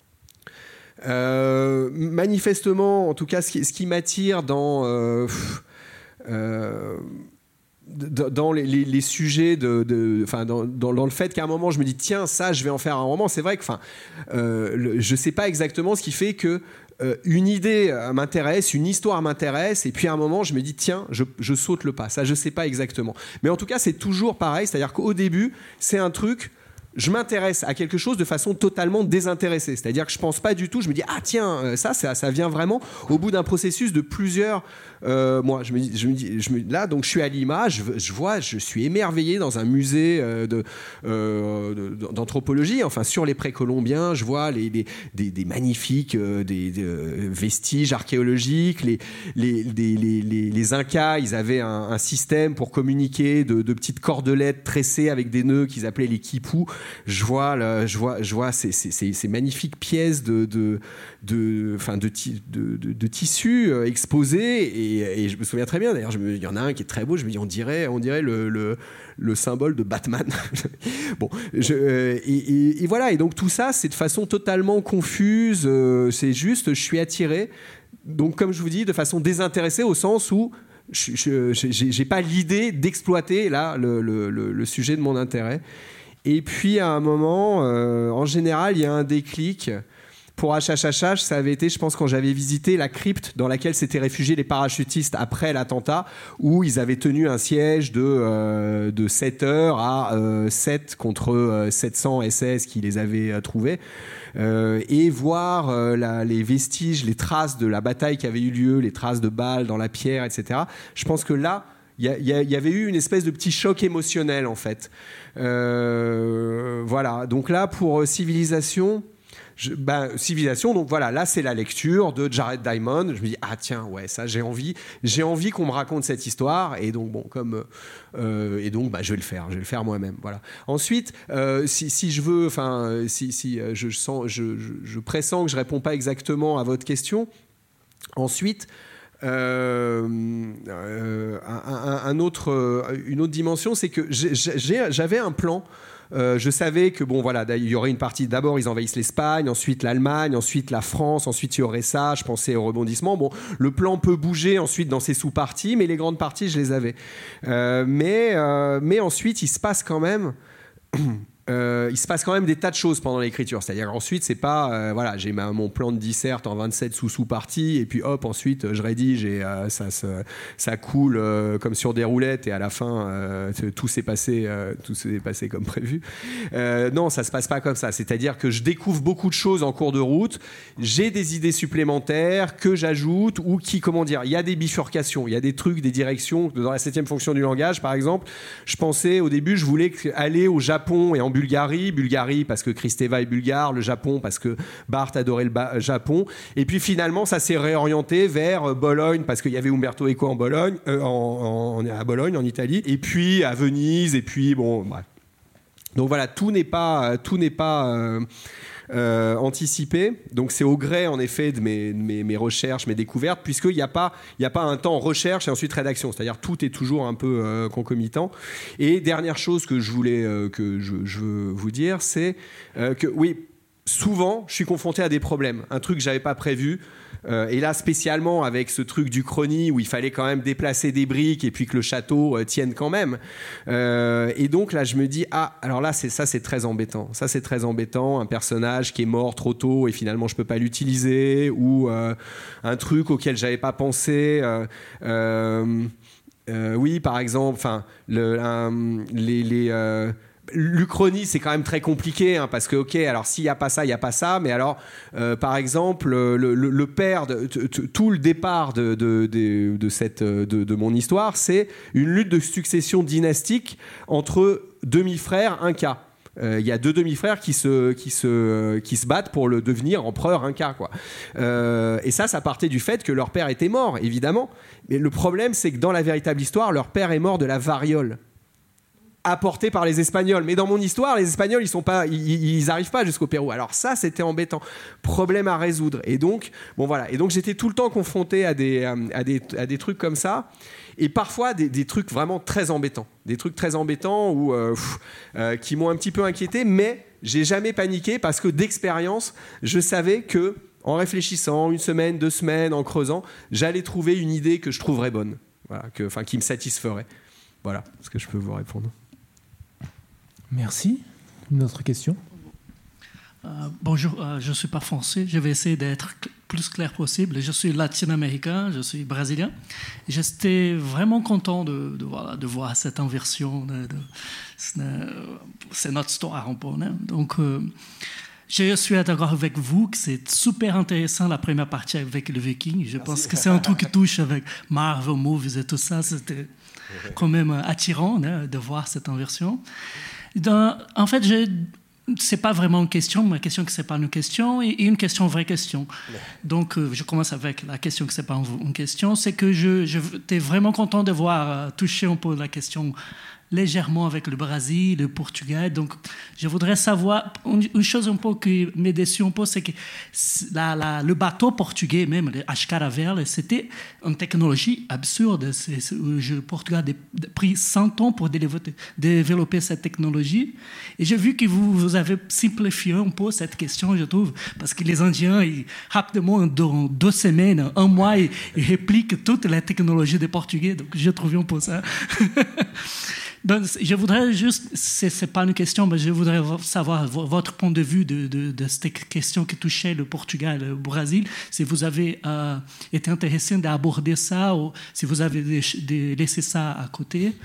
Euh, manifestement, en tout cas, ce qui, ce qui m'attire dans euh, euh, dans les, les, les sujets de, de, enfin dans, dans, dans le fait qu'à un moment je me dis tiens, ça je vais en faire un roman. C'est vrai que enfin euh, je sais pas exactement ce qui fait que euh, une idée m'intéresse, une histoire m'intéresse, et puis à un moment je me dis tiens, je, je saute le pas. Ça je sais pas exactement, mais en tout cas c'est toujours pareil, c'est-à-dire qu'au début c'est un truc, je m'intéresse à quelque chose de façon totalement désintéressée. C'est-à-dire que je pense pas du tout, je me dis ah tiens, ça, ça, ça vient vraiment au bout d'un processus de plusieurs euh, mois. Je me dis, je me dis, je me, là, donc je suis à Lima, je, je vois, je suis émerveillé dans un musée euh, de, euh, de, d'anthropologie, enfin sur les précolombiens, je vois les, les, des, des magnifiques euh, des, des vestiges archéologiques, les, les, les, les, les, les Incas, ils avaient un, un système pour communiquer de, de petites cordelettes tressées avec des nœuds qu'ils appelaient les quipus. je vois, le, je vois, je vois ces, ces, ces, ces magnifiques pièces de, de, de, enfin de, de, de, de tissu exposées, et, et je me souviens très bien. D'ailleurs, il y en a un qui est très beau. Je me dis, on dirait, on dirait le, le, le symbole de Batman. Bon, je, et, et, et voilà. Et donc tout ça, c'est de façon totalement confuse. Euh, c'est juste, je suis attiré. Donc, comme je vous dis, de façon désintéressée, au sens où je n'ai pas l'idée d'exploiter là le, le, le, le sujet de mon intérêt. Et puis à un moment, euh, en général, il y a un déclic. Pour H H H H, ça avait été, je pense, quand j'avais visité la crypte dans laquelle s'étaient réfugiés les parachutistes après l'attentat, où ils avaient tenu un siège de, euh, de sept heures à euh, sept contre euh, sept cents S S qui les avaient euh, trouvés. Euh, et voir euh, la, les vestiges, les traces de la bataille qui avait eu lieu, les traces de balles dans la pierre, et cetera. Je pense que là, il y, y, y avait eu une espèce de petit choc émotionnel, en fait. Euh, voilà. Donc là, pour euh, Civilisation... Je, ben, Civilisation, donc voilà, là c'est la lecture de Jared Diamond. Je me dis, ah tiens, ouais, ça j'ai envie, j'ai envie qu'on me raconte cette histoire, et donc bon, comme euh, et donc bah, je vais le faire, je vais le faire moi-même, voilà. Ensuite, euh, si, si je veux, enfin, si, si je sens, je, je, je pressens que je réponds pas exactement à votre question. Ensuite. Euh, euh, un, un, un autre, une autre dimension, c'est que j'ai, j'ai, j'avais un plan. Euh, je savais que bon voilà, il y aurait une partie. D'abord, ils envahissent l'Espagne, ensuite l'Allemagne, ensuite la France, ensuite il y aurait ça. Je pensais au rebondissement. Bon, le plan peut bouger ensuite dans ses sous-parties, mais les grandes parties, je les avais. Euh, mais euh, mais ensuite, il se passe quand même. Euh, il se passe quand même des tas de choses pendant l'écriture. C'est-à-dire qu'ensuite, c'est pas... Euh, voilà, j'ai ma, mon plan de disserte en vingt-sept sous-sous-parties, et puis hop, ensuite, je rédige, et euh, ça, ça, ça coule euh, comme sur des roulettes, et à la fin, euh, tout, s'est passé, euh, tout s'est passé comme prévu. Euh, non, ça se passe pas comme ça. C'est-à-dire que je découvre beaucoup de choses en cours de route, j'ai des idées supplémentaires que j'ajoute, ou qui, comment dire, il y a des bifurcations, il y a des trucs, des directions. Dans la septième fonction du langage, par exemple, je pensais, au début, je voulais aller au Japon et en Bulgarie, Bulgarie parce que Kristeva est bulgare, le Japon parce que Barthes adorait le ba- Japon, et puis finalement ça s'est réorienté vers Bologne parce qu'il y avait Umberto Eco en Bologne, euh, en, en, à Bologne en Italie, et puis à Venise, et puis bon bref. Donc voilà, tout n'est pas, tout n'est pas euh, euh, anticipé. Donc c'est au gré en effet de mes, de mes, mes recherches, mes découvertes, puisqu'il n'y a pas, il n'y a pas un temps recherche et ensuite rédaction. C'est-à-dire tout est toujours un peu euh, concomitant. Et dernière chose que je voulais, euh, que je, je veux vous dire, c'est euh, que oui, souvent je suis confronté à des problèmes, un truc que j'avais pas prévu. Euh, et là, spécialement avec ce truc du chrony où il fallait quand même déplacer des briques et puis que le château euh, tienne quand même. Euh, et donc là, je me dis, ah, alors là, c'est, ça, c'est très embêtant. Ça, c'est très embêtant. Un personnage qui est mort trop tôt et finalement, je peux pas l'utiliser, ou euh, un truc auquel j'avais pas pensé. Euh, euh, euh, oui, par exemple, enfin, le, un, les, les euh, l'Uchronie, c'est quand même très compliqué, hein, parce que, ok, alors s'il n'y a pas ça, il n'y a pas ça, mais alors, euh, par exemple, le, le, le père, de, t, t, tout le départ de, de, de, de, cette, de, de mon histoire, c'est une lutte de succession dynastique entre demi-frères Inca. Il euh, y a deux demi-frères qui se, qui, se, qui se battent pour le devenir empereur Inca, quoi. Euh, et ça, ça partait du fait que leur père était mort, évidemment. Mais le problème, c'est que dans la véritable histoire, leur père est mort de la variole, apporté par les Espagnols. Mais dans mon histoire, les Espagnols, ils sont pas, ils, ils arrivent pas jusqu'au Pérou. Alors ça, c'était embêtant. Problème à résoudre. Et donc, bon voilà. Et donc, j'étais tout le temps confronté à des, à des, à des trucs comme ça. Et parfois, des, des trucs vraiment très embêtants. Des trucs très embêtants ou euh, euh, qui m'ont un petit peu inquiété. Mais j'ai jamais paniqué parce que d'expérience, je savais que, en réfléchissant une semaine, deux semaines, en creusant, j'allais trouver une idée que je trouverais bonne. Voilà, que, enfin, qui me satisferait. Voilà ce que je peux vous répondre. Merci. Une autre question ? euh, Bonjour, euh, je ne suis pas français. Je vais essayer d'être cl- plus clair possible. Je suis latino-américain, je suis brésilien. J'étais vraiment content de, de, voilà, de voir cette inversion. De, de, de, c'est notre histoire un peu. Hein? Donc, euh, je suis d'accord avec vous que c'est super intéressant la première partie avec le Viking. Je Merci. pense que c'est un truc qui touche avec Marvel Movies et tout ça. C'était quand même attirant, hein, de voir cette inversion. Dans, en fait, je, c'est pas vraiment une question, ma question que c'est pas une question, et une question vraie question. Donc, euh, je commence avec la question que c'est pas une question, c'est que je, je j'étais vraiment content de voir euh, toucher un peu la question légèrement avec le Brésil, le Portugais. Donc, je voudrais savoir, une chose un peu qui m'a déçu un peu, c'est que la, la, le bateau portugais, même, le As Caravelle, c'était une technologie absurde. C'est, c'est, le Portugal a pris cent ans pour développer, développer cette technologie. Et j'ai vu que vous, vous avez simplifié un peu cette question, je trouve, parce que les Indiens, ils, rapidement, dans deux semaines, un mois, ils, ils répliquent toute la technologie des Portugais. Donc, j'ai trouvé un peu ça. Donc, je voudrais juste, c'est, c'est pas une question, mais je voudrais savoir votre point de vue de, de, de cette question qui touchait le Portugal, le Brésil. Si vous avez euh, été intéressé d'aborder ça ou si vous avez laissé ça à côté.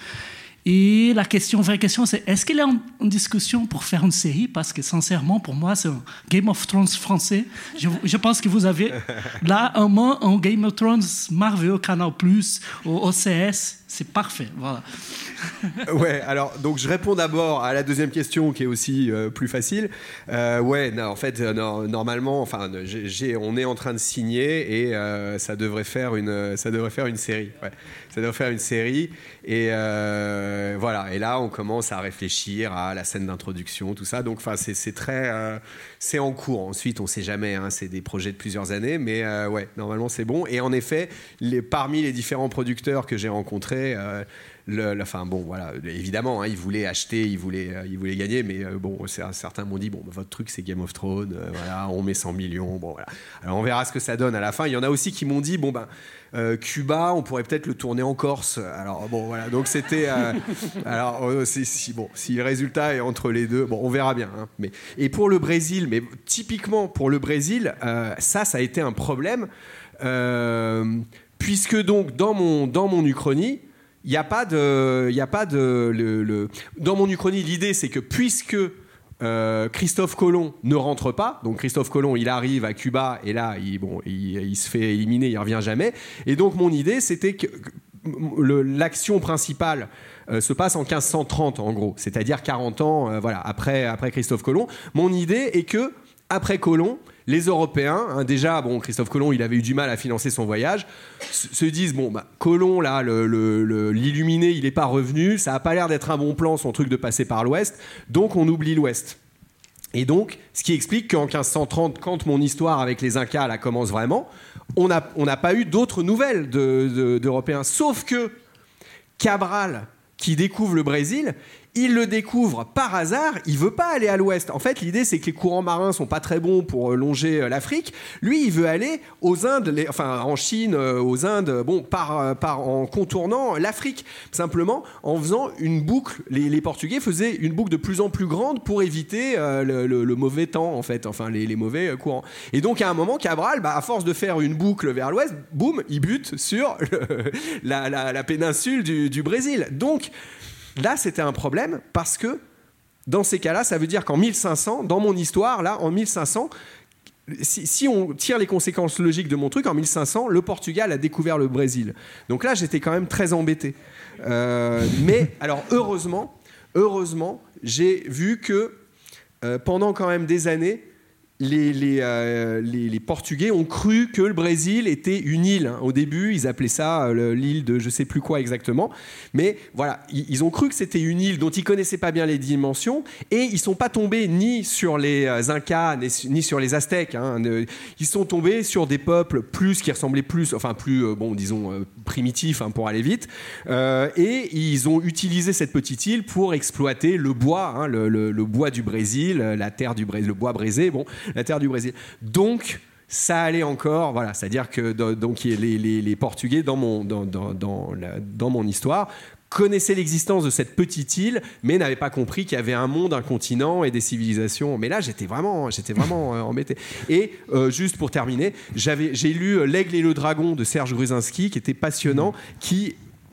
Et la question, vraie question, c'est est-ce qu'il y a une, une discussion pour faire une série? Parce que sincèrement, pour moi, c'est un Game of Thrones français. Je, je pense que vous avez là un, un Game of Thrones merveilleux, Canal plus, au O C S. C'est parfait, voilà. Ouais, alors, donc je réponds d'abord à la deuxième question qui est aussi euh, plus facile. Euh, ouais, non, en fait, euh, non, normalement, enfin, j'ai, j'ai, on est en train de signer et euh, ça devrait faire une, ça devrait faire une série. Ouais, ça devrait faire une série et euh, voilà. Et là, on commence à réfléchir à la scène d'introduction, tout ça. Donc, enfin, c'est, c'est très, euh, c'est en cours. Ensuite, on sait jamais. Hein, c'est des projets de plusieurs années, mais euh, ouais, normalement, c'est bon. Et en effet, les, parmi les différents producteurs que j'ai rencontrés. Euh, le, le, enfin bon voilà évidemment hein, ils voulaient acheter ils voulaient euh, ils voulaient gagner mais euh, bon c'est, certains m'ont dit bon bah, votre truc c'est Game of Thrones euh, voilà on met cent millions bon voilà alors on verra ce que ça donne à la fin. Il y en a aussi qui m'ont dit bon ben euh, Cuba on pourrait peut-être le tourner en Corse alors bon voilà donc c'était euh, alors euh, c'est, si bon si le résultat est entre les deux bon on verra bien hein, mais et pour le Brésil mais typiquement pour le Brésil euh, ça ça a été un problème euh, puisque donc dans mon dans mon uchronie il n'y a pas de, il y a pas de le, le... Dans mon uchronie, l'idée c'est que puisque euh, Christophe Colomb ne rentre pas, donc Christophe Colomb il arrive à Cuba et là il, bon, il, il se fait éliminer, il ne revient jamais. Et donc mon idée c'était que le, l'action principale euh, se passe en quinze cent trente en gros, c'est-à-dire quarante ans euh, voilà, après, après Christophe Colomb. Mon idée est que après Colomb, les Européens, hein, déjà, bon, Christophe Colomb, il avait eu du mal à financer son voyage, se disent, bon, bah, Colomb, là, le, le, le, l'illuminé, il n'est pas revenu, ça n'a pas l'air d'être un bon plan, son truc de passer par l'Ouest, donc on oublie l'Ouest. Et donc, ce qui explique qu'en quinze cent trente, quand mon histoire avec les Incas, là, commence vraiment, on n'a on n'a pas eu d'autres nouvelles de, de, d'Européens, sauf que Cabral, qui découvre le Brésil, il le découvre par hasard, il veut pas aller à l'ouest. En fait, l'idée, c'est que les courants marins sont pas très bons pour longer l'Afrique. Lui, il veut aller aux Indes, les, enfin en Chine, aux Indes, bon, par, par, en contournant l'Afrique. Simplement, en faisant une boucle. Les, les Portugais faisaient une boucle de plus en plus grande pour éviter euh, le, le, le mauvais temps, en fait, enfin les, les mauvais courants. Et donc, à un moment, Cabral, bah, à force de faire une boucle vers l'ouest, boum, il bute sur le, la, la, la péninsule du, du Brésil. Donc, là, c'était un problème parce que dans ces cas-là, ça veut dire qu'en mille cinq cents, dans mon histoire, là, en mille cinq cents, si, si on tire les conséquences logiques de mon truc, en mille cinq cents, le Portugal a découvert le Brésil. Donc là, j'étais quand même très embêté. Euh, mais alors, heureusement, heureusement, j'ai vu que euh, pendant quand même des années, Les, les, euh, les, les Portugais ont cru que le Brésil était une île. Au début, ils appelaient ça euh, l'île de je sais plus quoi exactement. Mais voilà, ils, ils ont cru que c'était une île dont ils connaissaient pas bien les dimensions et ils sont pas tombés ni sur les Incas ni, ni sur les Aztèques. Hein. Ils sont tombés sur des peuples plus qui ressemblaient plus, enfin plus, euh, bon, disons euh, primitifs hein, pour aller vite. Euh, et ils ont utilisé cette petite île pour exploiter le bois, hein, le, le, le bois du Brésil, la terre du Brésil, le bois brisé. Bon. La terre du Brésil. Donc, ça allait encore, voilà, c'est-à-dire que donc, les, les, les Portugais, dans mon, dans, dans, dans, la, dans mon histoire, connaissaient l'existence de cette petite île, mais n'avaient pas compris qu'il y avait un monde, un continent et des civilisations. Mais là, j'étais vraiment, j'étais vraiment euh, embêté. Et euh, juste pour terminer, j'avais, j'ai lu L'Aigle et le Dragon de Serge Gruzinski, qui était passionnant, qui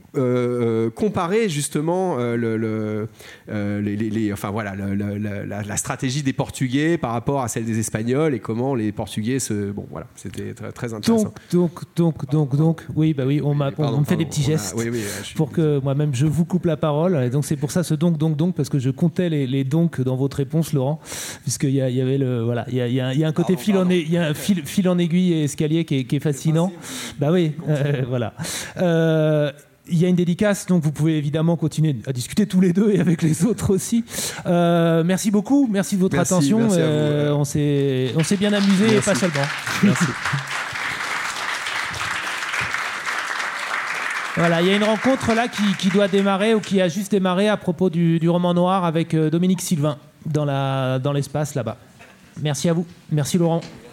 Euh, comparer justement euh, le, le, euh, les, les, les, enfin voilà le, le, la, la stratégie des Portugais par rapport à celle des Espagnols et comment les Portugais se bon voilà c'était très, très intéressant. Donc donc donc donc donc oui bah oui on m'a pardon, on me fait des petits gestes a, oui, oui, suis... pour que moi-même je vous coupe la parole et donc c'est pour ça ce donc donc donc parce que je comptais les, les donc dans votre réponse Laurent puisqu'il y, y avait le voilà il y a, y, a, y a un côté pardon, fil pardon. en il y a un fil, fil en aiguille et escalier qui est, qui est fascinant bah oui euh, voilà euh, il y a une dédicace, donc vous pouvez évidemment continuer à discuter tous les deux et avec les autres aussi. Euh, merci beaucoup, merci de votre merci, attention. Merci euh, on s'est, on s'est bien amusé, merci. et pas seulement. Merci. Voilà, il y a une rencontre là qui, qui doit démarrer ou qui a juste démarré à propos du, du roman noir avec Dominique Sylvain dans, la, dans l'espace là-bas. Merci à vous. Merci Laurent.